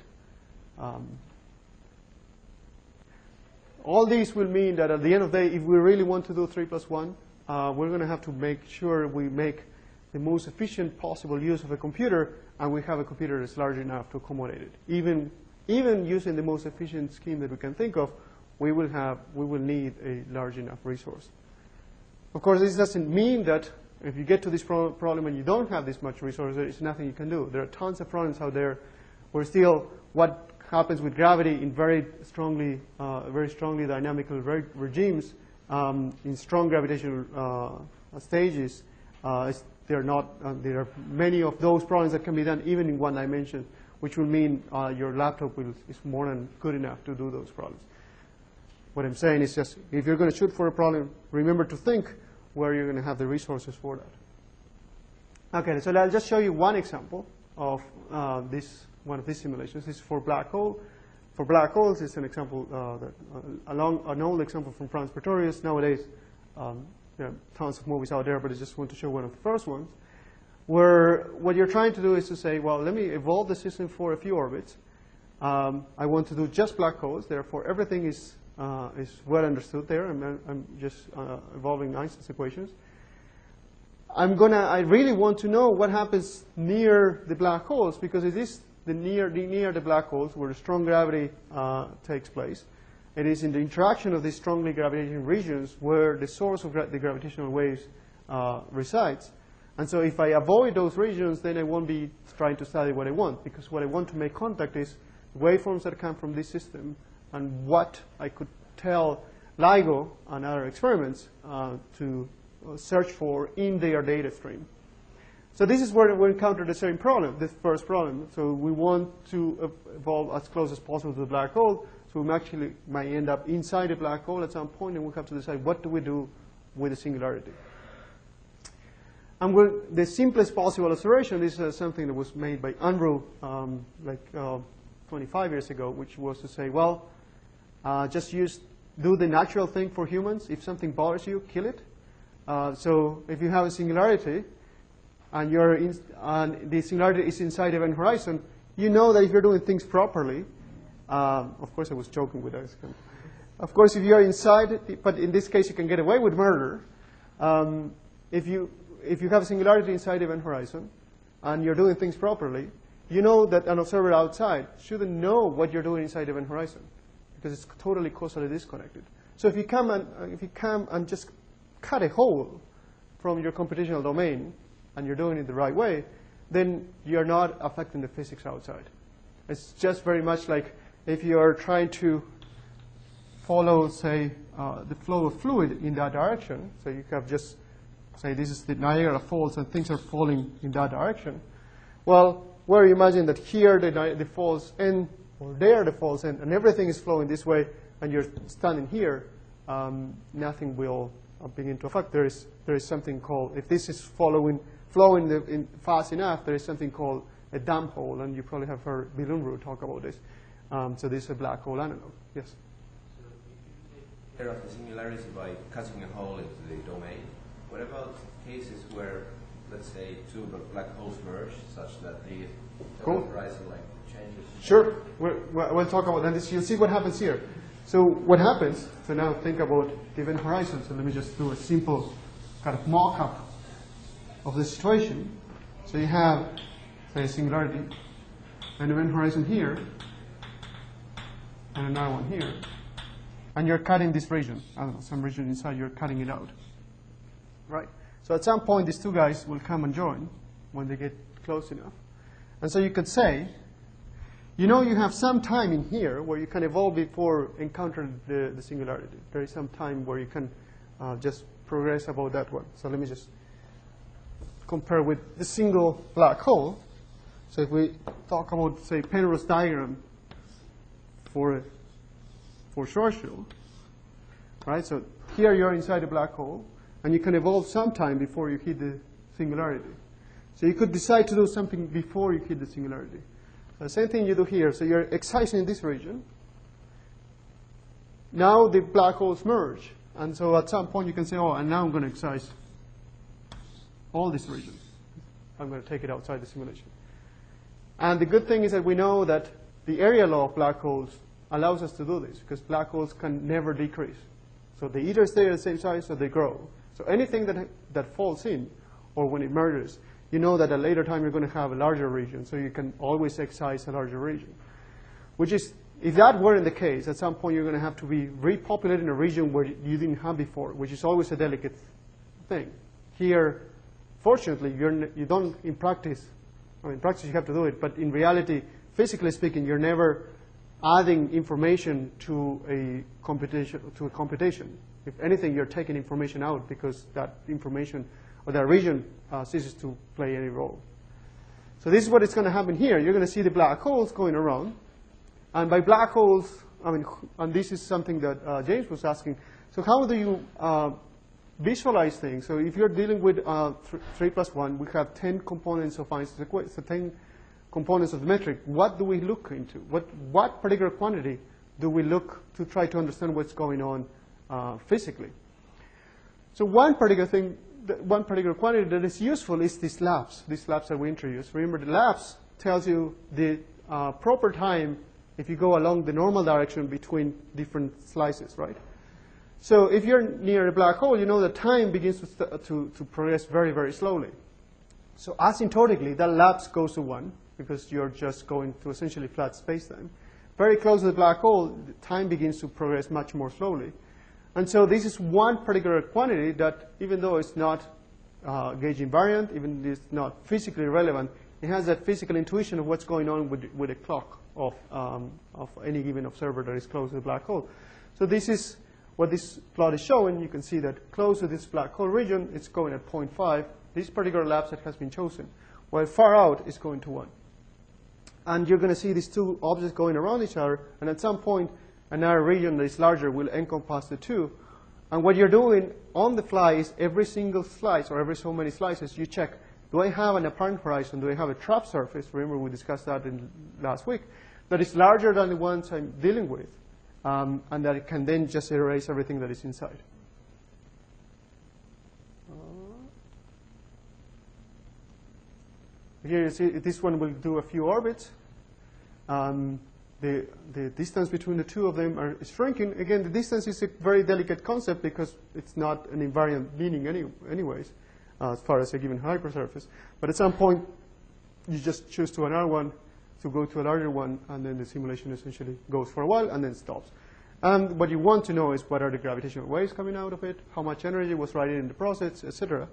All these will mean that at the end of the day, if we really want to do 3 plus 1, we're going to have to make sure we make the most efficient possible use of a computer, and we have a computer that's large enough to accommodate it. Even using the most efficient scheme that we can think of, we will need a large enough resource. Of course, this doesn't mean that if you get to this problem and you don't have this much resource, there is nothing you can do. There are tons of problems out there where still what happens with gravity in very strongly dynamical regimes in strong gravitational stages. There are many of those problems that can be done even in one dimension, which will mean your laptop is more than good enough to do those problems. What I'm saying is just, if you're going to shoot for a problem, remember to think where you're going to have the resources for that. Okay, so I'll just show you one example of one of these simulations. This is for black hole. For black holes, it's an example, an old example from Franz Pretorius. Nowadays, there are tons of movies out there, but I just want to show one of the first ones, where what you're trying to do is to say, well, let me evolve the system for a few orbits. I want to do just black holes. Therefore, everything is well understood there. I'm just evolving Einstein's equations. I really want to know what happens near the black holes, because it is near the black holes where the strong gravity takes place. It is in the interaction of these strongly gravitating regions where the source of the gravitational waves resides. And so if I avoid those regions, then I won't be trying to study what I want, because what I want to make contact is waveforms that come from this system and what I could tell LIGO and other experiments to search for in their data stream. So this is where we encounter the same problem, this first problem. So we want to evolve as close as possible to the black hole. So we actually might end up inside a black hole at some point, and we have to decide what do we do with the singularity. And the simplest possible observation, this is something that was made by Unruh 25 years ago, which was to say, well, just do the natural thing for humans. If something bothers you, kill it. So if you have a singularity, and the singularity is inside event horizon, you know that if you're doing things properly, of course I was joking with this. Of course, if you're inside, but in this case you can get away with murder. If you have a singularity inside event horizon, and you're doing things properly, you know that an observer outside shouldn't know what you're doing inside event horizon, because it's totally causally disconnected. So if you come and just cut a hole from your computational domain, and you're doing it the right way, then you're not affecting the physics outside. It's just very much like if you're trying to follow, say, the flow of fluid in that direction. So you have just, say, this is the Niagara Falls, and things are falling in that direction. Well, where you imagine that here the falls end, or there the falls end, and everything is flowing this way, and you're standing here, nothing will begin to affect. There is something called, if this is flowing fast enough, there is something called a damp hole, and you probably have heard Bill Unruh talk about this. So this is a black hole analog. Yes? So if you take care of the singularity by cutting a hole into the domain, what about cases where, let's say, two black holes merge such that the horizon changes? Sure. We'll talk about that. You'll see what happens here. So what happens, so now think about the event horizon. So let me just do a simple kind of mock-up of the situation. So you have, say, a singularity, an event horizon here, and another one here. And you're cutting this region. I don't know, some region inside, you're cutting it out. Right? So at some point, these two guys will come and join when they get close enough. And so you could say, you know, you have some time in here where you can evolve before encountering the singularity. There is some time where you can just progress about that one. So let me just compare with the single black hole. So if we talk about, say, Penrose diagram for Schwarzschild, right? So here you're inside a black hole, and you can evolve some time before you hit the singularity. So you could decide to do something before you hit the singularity. The same thing you do here. So you're excising this region. Now the black holes merge. And so at some point you can say, oh, and now I'm going to excise all this region. I'm going to take it outside the simulation. And the good thing is that we know that the area law of black holes allows us to do this, because black holes can never decrease. So they either stay at the same size or they grow. So anything that falls in, or when it merges, you know that at a later time you're going to have a larger region, so you can always excise a larger region. Which is, if that weren't the case, at some point you're going to have to be repopulating a region where you didn't have before, which is always a delicate thing. Here, fortunately, you don't in practice. I mean, in practice you have to do it, but in reality, physically speaking, you're never adding information to a computation. If anything, you're taking information out because that information or that region ceases to play any role. So this is what is going to happen here. You're going to see the black holes going around. And by black holes, I mean, and this is something that James was asking. So how do you visualize things? So if you're dealing with 3 plus 1, we have 10 components of Einstein's equation, so 10 components of the metric. What do we look into? What particular quantity do we look to try to understand what's going on physically? So one particular quantity that is useful is this lapse that we introduced. Remember, the lapse tells you the proper time if you go along the normal direction between different slices, right? So if you're near a black hole, you know that time begins to progress very, very slowly. So asymptotically, that lapse goes to 1, because you're just going to essentially flat space-time. Very close to the black hole, the time begins to progress much more slowly. And so this is one particular quantity that, even though it's not gauge invariant, even if it's not physically relevant, it has that physical intuition of what's going on with the clock of any given observer that is close to the black hole. So this is what this plot is showing. You can see that close to this black hole region, it's going at 0.5. This particular lapse that has been chosen, while far out is going to 1. And you're going to see these two objects going around each other, and at some point, another region that is larger will encompass the two. And what you're doing on the fly is every single slice, or every so many slices, you check, do I have an apparent horizon? Do I have a trap surface? Remember, we discussed that last week. That is larger than the ones I'm dealing with, and that it can then just erase everything that is inside. Here you see this one will do a few orbits. The distance between the two of them is shrinking. Again, the distance is a very delicate concept because it's not an invariant meaning anyways, as far as a given hypersurface. But at some point, you just choose to another one to go to a larger one, and then the simulation essentially goes for a while and then stops. And what you want to know is what are the gravitational waves coming out of it, how much energy was radiated in the process, etc.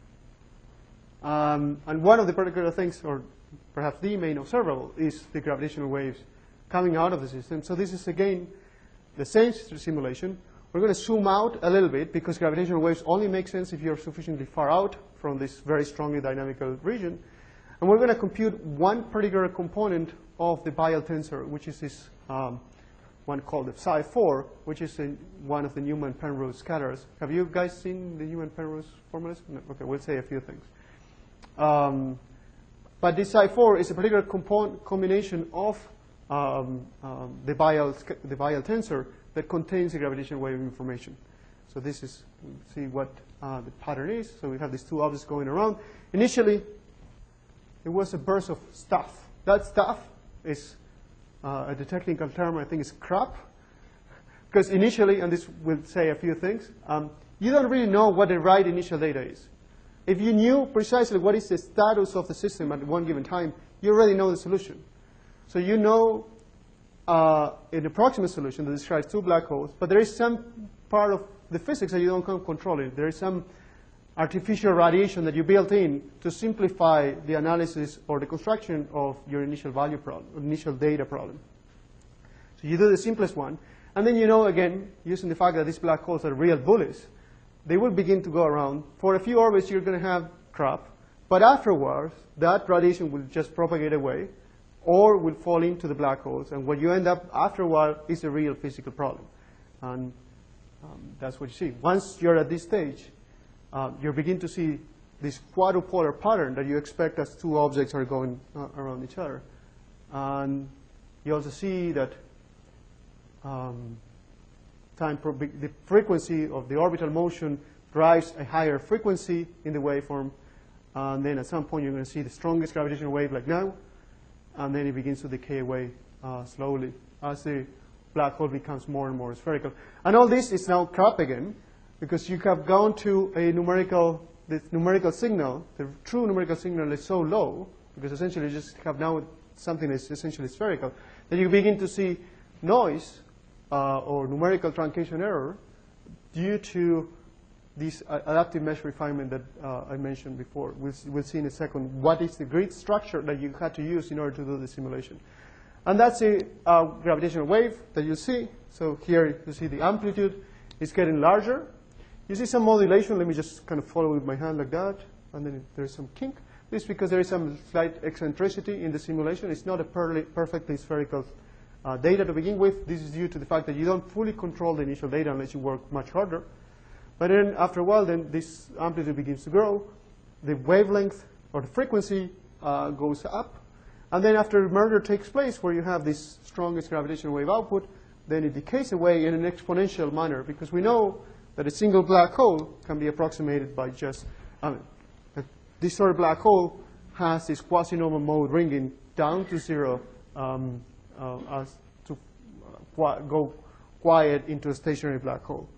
And one of the particular things, or perhaps the main observable, is the gravitational waves coming out of the system. So this is, again, the same simulation. We're going to zoom out a little bit, because gravitational waves only make sense if you're sufficiently far out from this very strongly dynamical region. And we're going to compute one particular component of the Bayes tensor, which is this one called the psi4, which is one of the Newman-Penrose scalars. Have you guys seen the Newman-Penrose formulas? No? Okay, we'll say a few things. But this psi4 is a particular combination of the Weyl tensor that contains the gravitational wave information. So this is, see what the pattern is. So we have these two objects going around. Initially, it was a burst of stuff. That stuff is the technical term, I think, is crap. Because initially, and this will say a few things, you don't really know what the right initial data is. If you knew precisely what is the status of the system at one given time, you already know the solution. So you know an approximate solution that describes two black holes, but there is some part of the physics that you don't control it. There is some artificial radiation that you built in to simplify the analysis or the construction of your initial value problem, initial data problem. So you do the simplest one, and then you know, again, using the fact that these black holes are real bullies, they will begin to go around. For a few orbits, you're going to have crap, but afterwards, that radiation will just propagate away or will fall into the black holes, and what you end up after a while is a real physical problem. And that's what you see. Once you're at this stage, you begin to see this quadrupolar pattern that you expect as two objects are going around each other. And you also see that the frequency of the orbital motion drives a higher frequency in the waveform. And then at some point, you're going to see the strongest gravitational wave like now. And then it begins to decay away slowly as the black hole becomes more and more spherical. And all this is now crap again, because you have gone to a the numerical signal, the true numerical signal is so low, because essentially you just have now something that's essentially spherical, that you begin to see noise or numerical truncation error due to this adaptive mesh refinement that I mentioned before. We'll see in a second what is the grid structure that you had to use in order to do the simulation. And that's a gravitational wave that you see. So here you see the amplitude is getting larger. You see some modulation. Let me just kind of follow with my hand like that. And then there's some kink. This is because there is some slight eccentricity in the simulation. It's not a perfectly spherical data to begin with. This is due to the fact that you don't fully control the initial data unless you work much harder. But then after a while, then this amplitude begins to grow. The wavelength or the frequency goes up. And then after merger takes place, where you have this strongest gravitational wave output, then it decays away in an exponential manner, because we know that a single black hole can be approximated by just, this sort of black hole has this quasi-normal mode ringing down to zero as to go quiet into a stationary black hole.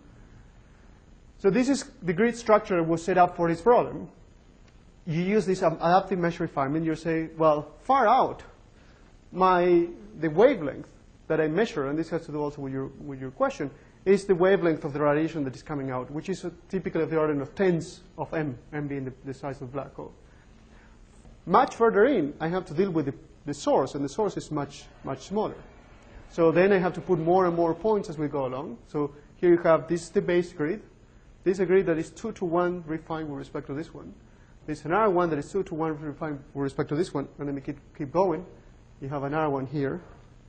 So this is the grid structure that was set up for this problem. You use this adaptive mesh refinement. You say, well, far out, the wavelength that I measure, and this has to do also with your question, is the wavelength of the radiation that is coming out, which is typically of the order of tens of m being the size of the black hole. Much further in, I have to deal with the source, and the source is much, much smaller. So then I have to put more and more points as we go along. So here you have this the base grid. This is a grid that is 2 to 1 refined with respect to this one. There's another one that is 2 to 1 refined with respect to this one. And let me keep going. You have another one here.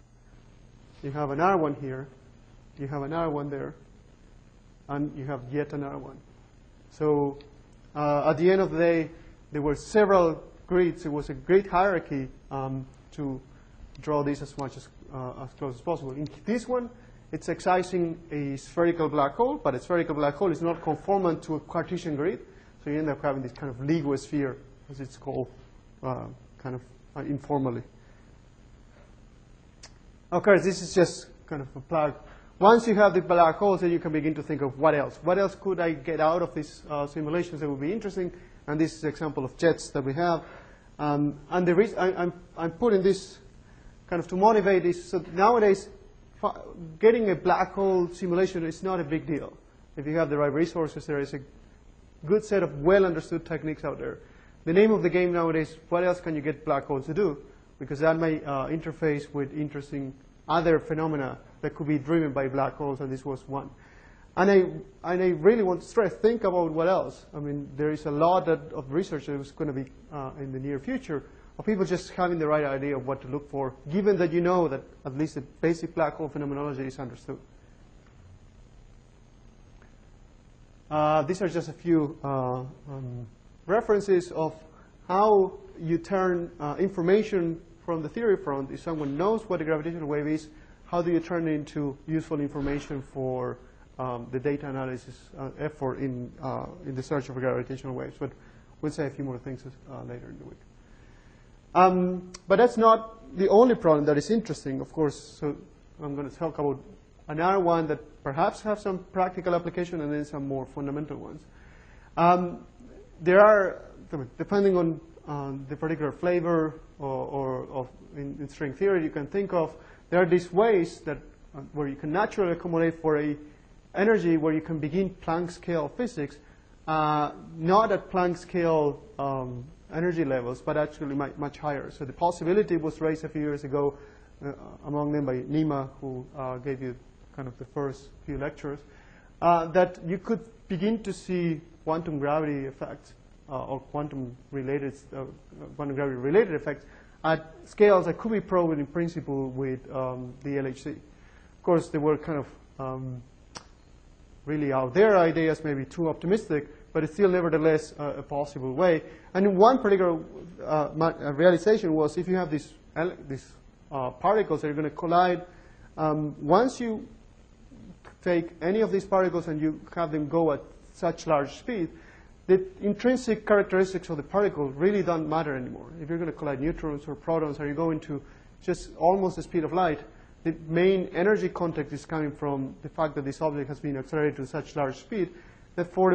You have another one here. You have another one there. And you have yet another one. So at the end of the day, there were several grids. It was a great hierarchy to draw this as much as close as possible. In this one, it's excising a spherical black hole, but a spherical black hole is not conformant to a Cartesian grid. So you end up having this kind of liguosphere, as it's called, kind of informally. Okay, this is just kind of a plug. Once you have the black holes, then you can begin to think of what else. What else could I get out of these simulations that would be interesting? And this is an example of jets that we have. And the reason I'm putting this kind of to motivate this. So nowadays, getting a black hole simulation is not a big deal. If you have the right resources, there is a good set of well-understood techniques out there. The name of the game nowadays, what else can you get black holes to do? Because that may interface with interesting other phenomena that could be driven by black holes, and this was one. And I really want to stress, think about what else. I mean, there is a lot of research that is going to be in the near future of people just having the right idea of what to look for, given that you know that at least the basic black hole phenomenology is understood. These are just a few references of how you turn information from the theory front, if someone knows what a gravitational wave is, how do you turn it into useful information for the data analysis effort in the search for gravitational waves? But we'll say a few more things later in the week. But that's not the only problem that is interesting, of course. So I'm going to talk about another one that perhaps have some practical application and then some more fundamental ones. There are, depending on the particular flavor or in string theory you can think of, there are these ways that where you can naturally accommodate for a energy where you can begin Planck scale physics, not at Planck scale energy levels, but actually much higher. So the possibility was raised a few years ago, among them by Nima, who gave you kind of the first few lectures, that you could begin to see quantum gravity effects or quantum gravity related effects at scales that could be probed in principle with the LHC. Of course, they were kind of really out there ideas, maybe too optimistic, but it's still nevertheless a possible way. And one particular realization was if you have these particles that are going to collide, once you take any of these particles and you have them go at such large speed, the intrinsic characteristics of the particle really don't matter anymore. If you're going to collide neutrons or protons, or you're going to just almost the speed of light, the main energy context is coming from the fact that this object has been accelerated to such large speed that for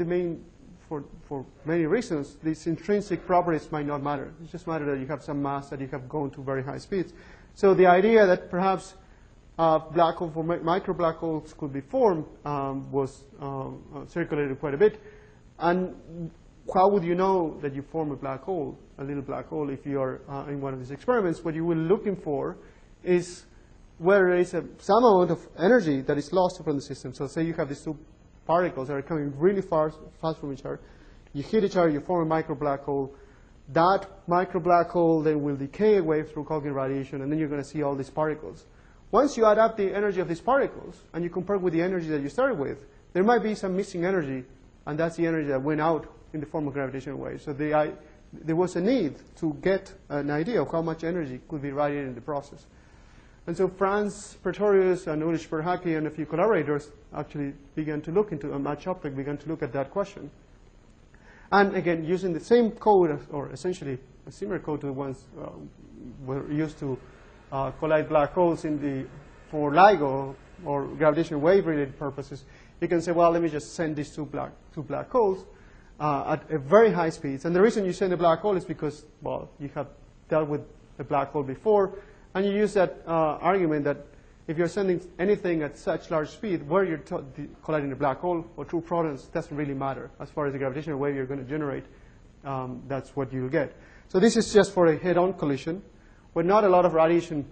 many reasons, these intrinsic properties might not matter. It just matters that you have some mass that you have gone to very high speeds. So the idea that perhaps black hole for micro black holes could be formed was circulated quite a bit. And how would you know that you form a black hole, a little black hole, if you are in one of these experiments? What you will be looking for is where there is some amount of energy that is lost from the system. So say you have these two particles that are coming really fast from each other. You hit each other, you form a micro black hole. That micro black hole then will decay away through Hawking radiation, and then you're going to see all these particles. Once you add up the energy of these particles, and you compare with the energy that you started with, there might be some missing energy, and that's the energy that went out in the form of gravitational waves. So there was a need to get an idea of how much energy could be radiated in the process. And so Franz Pretorius and Ulrich Perhacki and a few collaborators actually began to look into, Matt Choplik began to look at that question. And again, using the same code, or essentially a similar code to the ones were used to collide black holes for LIGO or gravitational wave-related purposes, you can say, well, let me just send these two black holes at a very high speeds. And the reason you send a black hole is because, well, you have dealt with a black hole before, and you use that argument that if you're sending anything at such large speed, where you're colliding a black hole or two protons doesn't really matter. As far as the gravitational wave you're going to generate, that's what you'll get. So this is just for a head-on collision, where not a lot of radiation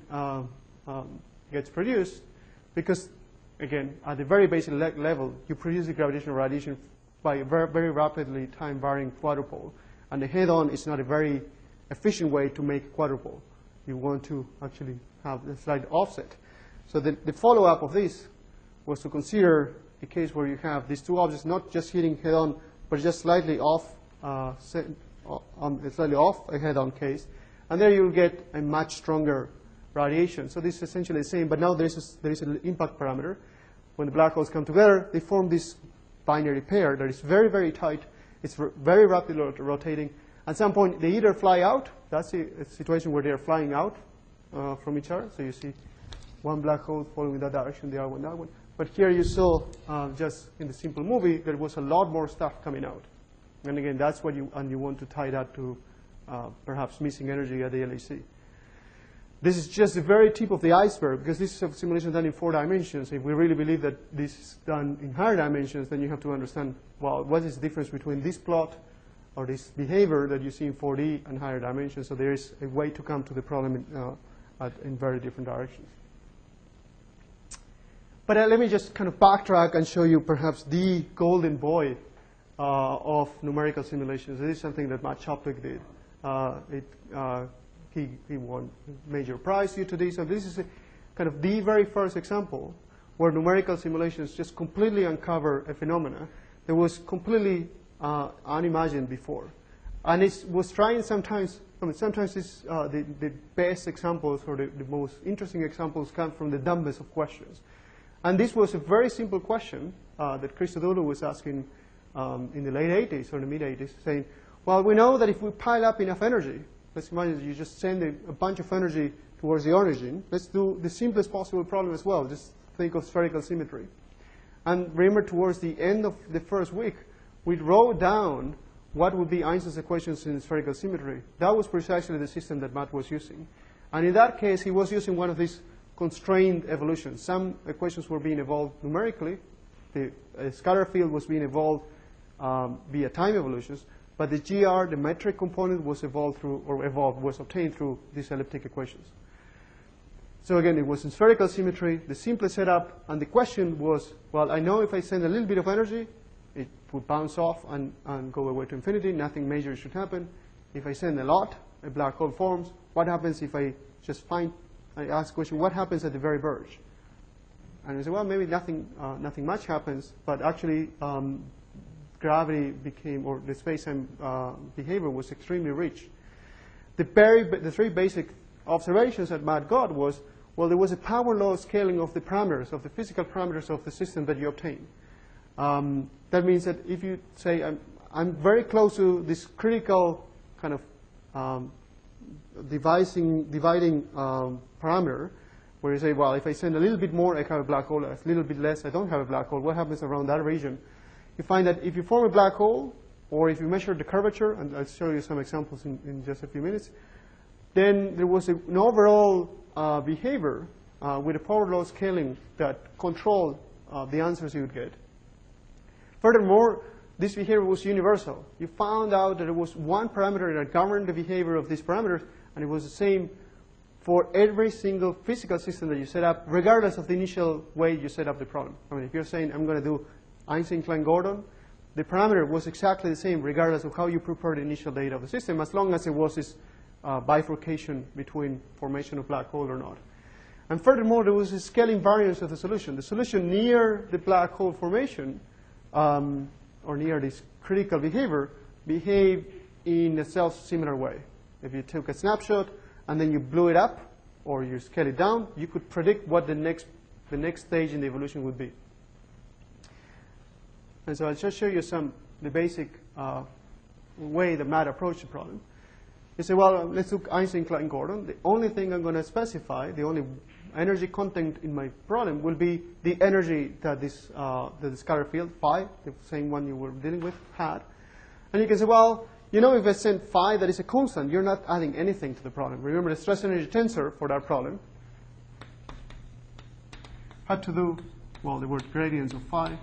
gets produced, because, again, at the very basic level, you produce the gravitational radiation by a very, very rapidly time-varying quadrupole. And the head-on is not a very efficient way to make a quadrupole. You want to actually have a slight offset. So the follow-up of this was to consider a case where you have these two objects not just hitting head-on, but just slightly off, slightly off a head-on case. And there you'll get a much stronger radiation. So this is essentially the same, but now there is an impact parameter. When the black holes come together, they form this binary pair that is very, very tight. It's very rapidly rotating. At some point, they either fly out. That's a situation where they are flying out from each other. So you see one black hole following that direction, the other one that one. But here you saw, just in the simple movie, there was a lot more stuff coming out. And again, that's what you want to tie that to perhaps missing energy at the LHC. This is just the very tip of the iceberg, because this is a simulation done in 4 dimensions. If we really believe that this is done in higher dimensions, then you have to understand, well, what is the difference between this plot or this behavior that you see in 4D and higher dimensions. So there is a way to come to the problem in very different directions. But let me just kind of backtrack and show you perhaps the golden boy of numerical simulations. This is something that Matt Choplik did. He won a major prize due to this. So this is kind of the very first example where numerical simulations just completely uncover a phenomena that was completely unimagined before. And it was trying sometimes I mean, sometimes the best examples or the most interesting examples come from the dumbest of questions. And this was a very simple question that Christodoulou was asking in the late 80s or the mid 80s, saying, well, we know that if we pile up enough energy, let's imagine that you just send a bunch of energy towards the origin. Let's do the simplest possible problem as well. Just think of spherical symmetry. And remember, towards the end of the first week, we wrote down what would be Einstein's equations in spherical symmetry. That was precisely the system that Matt was using. And in that case, he was using one of these constrained evolutions. Some equations were being evolved numerically. The scalar field was being evolved via time evolutions. But the GR, the metric component, was was obtained through these elliptic equations. So again, it was in spherical symmetry, the simplest setup. And the question was, well, I know if I send a little bit of energy, it would bounce off and go away to infinity. Nothing major should happen. If I send a lot, a black hole forms. What happens if I just I ask the question, what happens at the very verge? And I say, well, maybe nothing much happens, but actually gravity became, or the space-time behavior was extremely rich. The three basic observations that Matt got was, well, there was a power law scaling of the parameters, of the physical parameters of the system that you obtain. That means that if you say, I'm very close to this critical kind of dividing parameter, where you say, well, if I send a little bit more, I have a black hole. A little bit less, I don't have a black hole. What happens around that region? You find that if you form a black hole, or if you measure the curvature, and I'll show you some examples in just a few minutes, then there was an overall behavior with a power law scaling that controlled the answers you would get. Furthermore, this behavior was universal. You found out that there was one parameter that governed the behavior of these parameters, and it was the same for every single physical system that you set up, regardless of the initial way you set up the problem. I mean, if you're saying, I'm going to do Einstein-Klein-Gordon, the parameter was exactly the same, regardless of how you prepared the initial data of the system, as long as it was this bifurcation between formation of black hole or not. And furthermore, there was a scaling variance of the solution. The solution near the black hole formation, or near this critical behavior, behaved in a self-similar way. If you took a snapshot and then you blew it up, or you scale it down, you could predict what the next stage in the evolution would be. And so I'll just show you the basic way that Matt approached the problem. You say, well, let's look Einstein-Klein-Gordon. The only thing I'm going to specify, the only energy content in my problem will be the energy that the scalar field, phi, the same one you were dealing with, had. And you can say, well, you know, if I send phi that is a constant, you're not adding anything to the problem. Remember, the stress energy tensor for that problem had to do, well, there were gradients of phi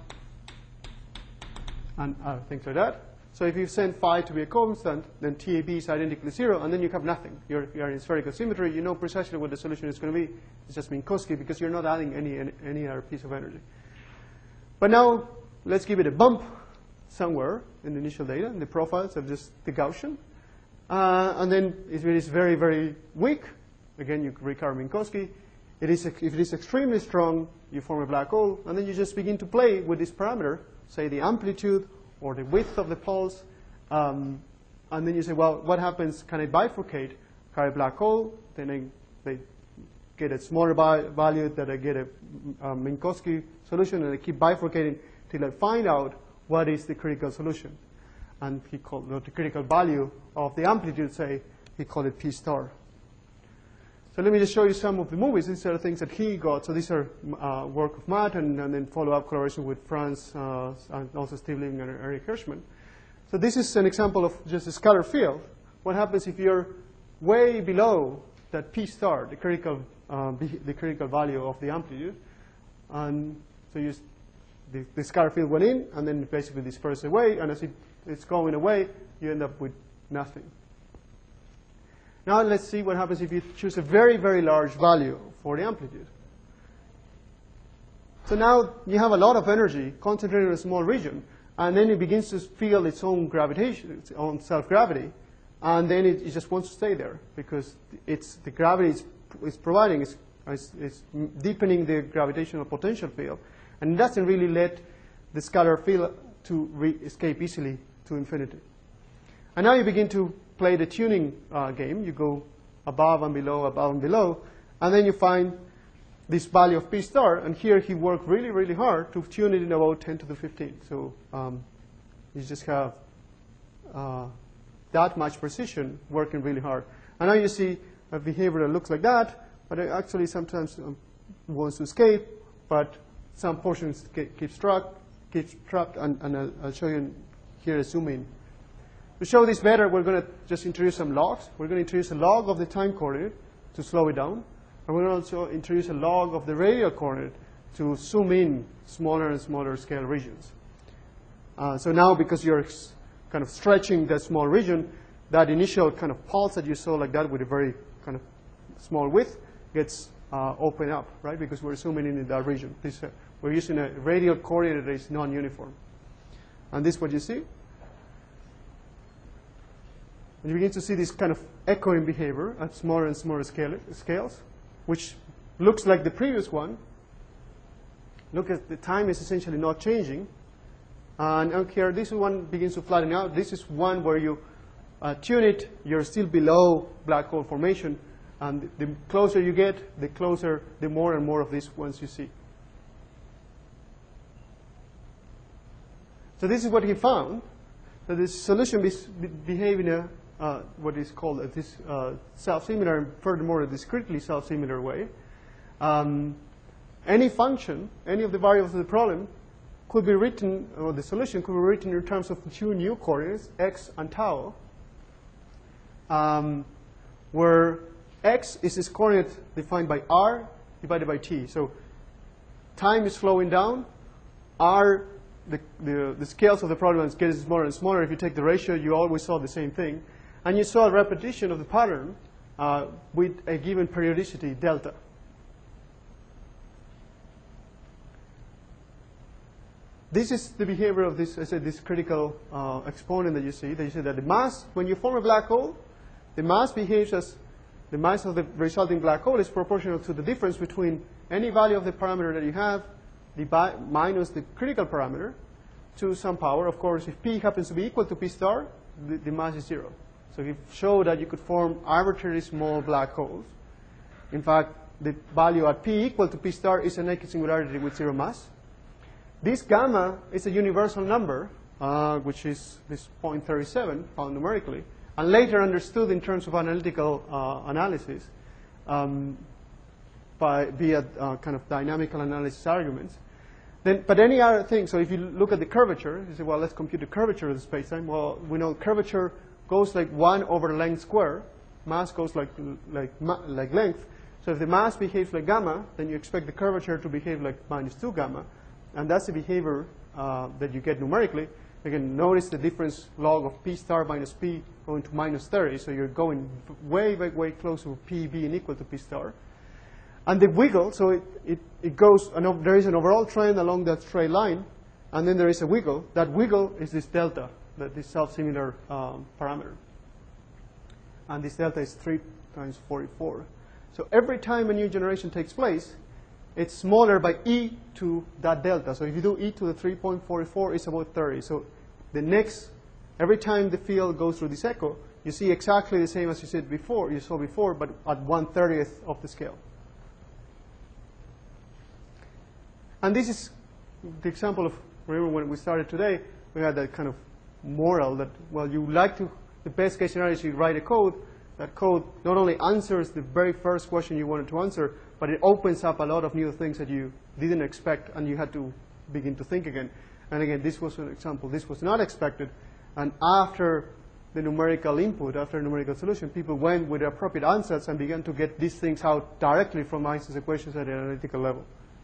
and things like that. So if you send phi to be a constant, then TAB is identically 0, and then you have nothing. You're in spherical symmetry. You know precisely what the solution is going to be. It's just Minkowski, because you're not adding any other piece of energy. But now let's give it a bump somewhere in the initial data, in the profiles of just the Gaussian. And then if it is very, very weak, again, you recur Minkowski. If it is extremely strong, you form a black hole, and then you just begin to play with this parameter, say the amplitude or the width of the pulse, and then you say, well, what happens? Can I bifurcate? Have a black hole, then they get a smaller value, that I get a Minkowski solution, and I keep bifurcating till I find out what is the critical solution. And he called the critical value of the amplitude, say, he called it P star. So let me just show you some of the movies. These are the things that he got. So these are work of Matt, and then follow-up collaboration with Franz, and also Steve Living and Eric Hirschman. So this is an example of just a scalar field. What happens if you're way below that P star, the critical value of the amplitude? And so the scalar field went in, and then basically dispersed away. And as it's going away, you end up with nothing. Now let's see what happens if you choose a very, very large value for the amplitude. So now you have a lot of energy concentrated in a small region, and then it begins to feel its own gravitation, its own self-gravity, and then it just wants to stay there because the gravity is providing, is deepening the gravitational potential field, and it doesn't really let the scalar field to escape easily to infinity. And now you begin to play the tuning game. You go above and below, and then you find this value of P star. And here he worked really, really hard to tune it in about 10 to the 15. So you just have that much precision working really hard. And now you see a behavior that looks like that, but it actually sometimes wants to escape, but some portions keeps trapped, and I'll show you here a zoom in. To show this better, we're going to just introduce some logs. We're going to introduce a log of the time coordinate to slow it down, and we're going to also introduce a log of the radial coordinate to zoom in smaller and smaller scale regions. So now, because you're kind of stretching that small region, that initial kind of pulse that you saw like that with a very kind of small width gets opened up, right? Because we're zooming in that region. We're using a radial coordinate that is non-uniform. And this is what you see. And you begin to see this kind of echoing behavior at smaller and smaller scales, which looks like the previous one. Look at the time is essentially not changing. And here, this one begins to flatten out. This is one where you tune it, you're still below black hole formation. And the closer you get, the more and more of these ones you see. So this is what he found, that this solution behave in a, what is called this self-similar, and furthermore a discretely self-similar way. Any function, any of the variables of the problem could be written, or the solution could be written in terms of two new coordinates, x and tau, where x is this coordinate defined by r divided by t. So time is slowing down. R, the scales of the problem is getting smaller and smaller. If you take the ratio, you always saw the same thing. And you saw a repetition of the pattern with a given periodicity, delta. This is the behavior of this, I said, this critical exponent that you see. That you see that the mass, when you form a black hole, the mass behaves as the mass of the resulting black hole is proportional to the difference between any value of the parameter that you have minus the critical parameter to some power. Of course, if P happens to be equal to P star, the mass is 0. So he showed that you could form arbitrary small black holes. In fact, the value at P equal to P star is a naked singularity with 0 mass. This gamma is a universal number, which is this 0.37 found numerically, and later understood in terms of analytical analysis via kind of dynamical analysis arguments. But any other thing, so if you look at the curvature, you say, well, let's compute the curvature of the spacetime. Well, we know curvature goes like 1 over length square. Mass goes like length. So if the mass behaves like gamma, then you expect the curvature to behave like -2 gamma. And that's the behavior that you get numerically. Again, notice the difference log of P star minus P going to -30. So you're going way, way, way close to P being equal to P star. And the wiggle, so it goes, there is an overall trend along that straight line, and then there is a wiggle. That wiggle is this delta, this self-similar parameter. And this delta is 3 times 44. So every time a new generation takes place, it's smaller by e to that delta. So if you do e to the 3.44, it's about 30. So every time the field goes through this echo, you see exactly the same as you saw before, but at 1/30th of the scale. And this is the example of, remember when we started today, we had that kind of moral that, well, the best case scenario is you write a code. That code not only answers the very first question you wanted to answer, but it opens up a lot of new things that you didn't expect, and you had to begin to think again. And again, this was an example. This was not expected. And after the numerical input, after the numerical solution, people went with the appropriate answers and began to get these things out directly from Einstein's equations at an analytical level.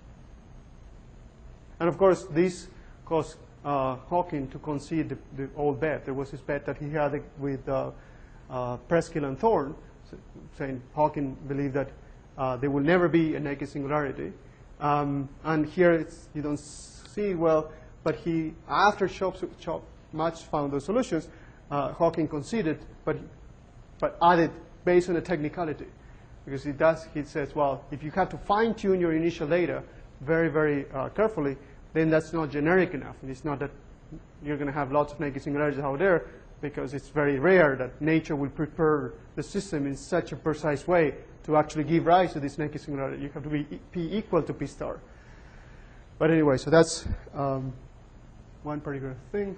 And of course, this caused Hawking to concede the old bet. There was this bet that he had with Preskill and Thorne, saying Hawking believed that there will never be a naked singularity. And here you don't see it well, but after Chop-Match found those solutions, Hawking conceded, but added based on a technicality. Because he says, well, if you have to fine-tune your initial data very, very carefully, then that's not generic enough. And it's not that you're going to have lots of naked singularities out there. because it's very rare that nature will prepare the system in such a precise way to actually give rise to this naked singularity. You have to be P equal to P star. But anyway, so that's one particular thing.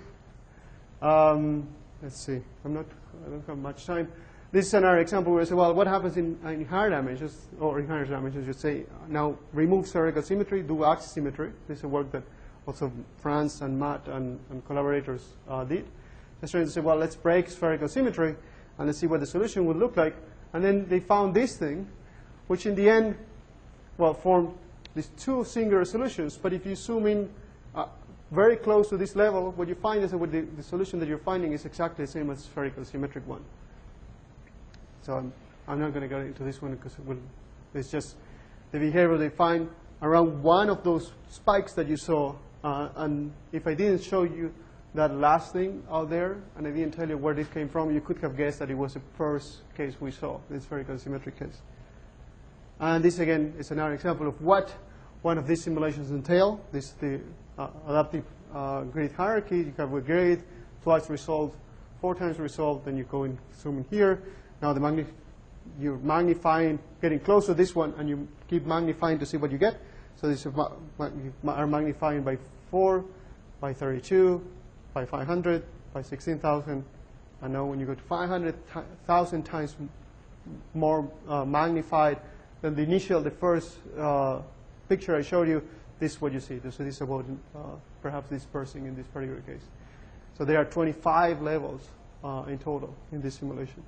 Let's see. I don't have much time. This is another example where I say, well, what happens in higher dimensions, or in higher dimensions, you say, now remove spherical symmetry, do axis symmetry. This is a work that also Franz and Matt and collaborators did. They're trying to say, well, let's break spherical symmetry, and let's see what the solution would look like. And then they found this thing, which in the end, well, formed these two singular solutions. But if you zoom in very close to this level, what you find is that the solution that you're finding is exactly the same as the spherical symmetric one. So I'm not going to go into this one because it's just the behavior they find around one of those spikes that you saw. And if I didn't show you that last thing out there, and I didn't tell you where this came from, you could have guessed that it was the first case we saw, the spherical symmetric case. And this, again, is another example of what one of these simulations entail. This is the adaptive grid hierarchy. You have a grid, twice resolved, 4 times resolved, then you go and zoom in here. Now you're magnifying, getting close to this one, and you keep magnifying to see what you get. So this are magnifying by 4, by 32, by 500, by 16,000. And now when you go to 500,000 times more magnified than the first picture I showed you, this is what you see. So this is about perhaps dispersing in this particular case. So there are 25 levels in total in this simulation.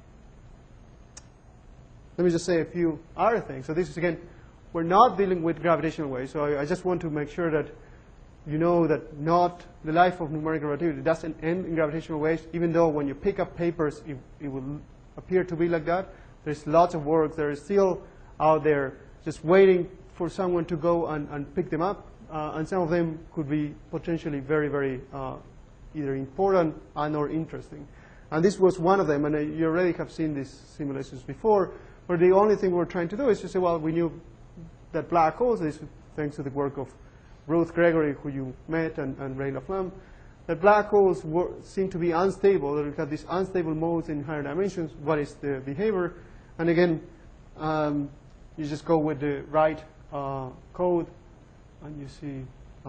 Let me just say a few other things. So this is, again, we're not dealing with gravitational waves. So I just want to make sure that you know that not the life of numerical relativity doesn't end in gravitational waves, even though when you pick up papers, it will appear to be like that. There's lots of work that is still out there just waiting for someone to go and pick them up. And some of them could be potentially very, very either important and or interesting. And this was one of them. And you already have seen these simulations before, where the only thing we're trying to do is to say, well, we knew that black holes, this thanks to the work of Ruth Gregory, who you met, and Ray LaFlamme, that black holes seem to be unstable. That we have these unstable modes in higher dimensions. What is the behavior? And again, you just go with the right code, and you see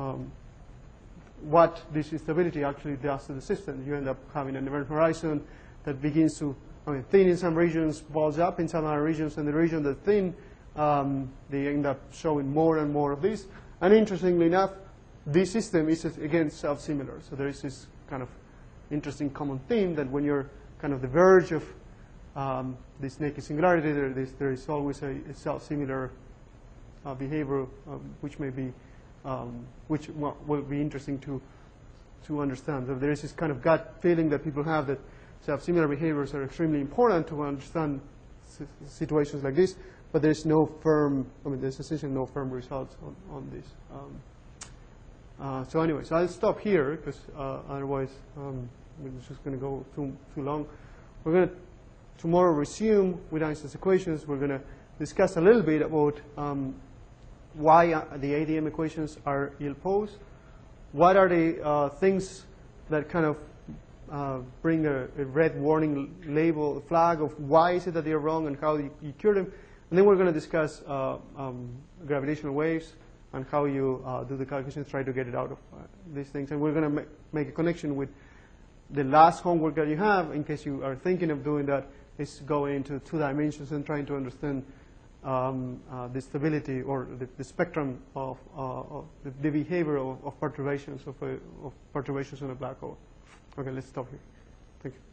what this instability actually does to the system. You end up having an event horizon that begins to thin in some regions, bulge up in some other regions, and the region that thin, they end up showing more and more of this. And interestingly enough, this system is, again, self-similar. So there is this kind of interesting common theme that when you're kind of the verge of this naked singularity, there is always a self-similar behavior, which may be, which will be interesting to understand. So there is this kind of gut feeling that people have that self-similar behaviors are extremely important to understand situations like this, but there's no firm, there's essentially no firm results on this. So anyway, so I'll stop here, because otherwise we're just going to go too long. We're going to tomorrow resume with Einstein's equations. We're going to discuss a little bit about why the ADM equations are ill-posed. What are the things that kind of bring a red warning label, flag of why is it that they're wrong and how you cure them. And then we're going to discuss gravitational waves and how you do the calculations, try to get it out of these things. And we're going to make a connection with the last homework that you have, in case you are thinking of doing that, is going into 2 dimensions and trying to understand the stability or the spectrum of the behavior of perturbations of perturbations in a black hole. Okay, let's stop here. Thank you.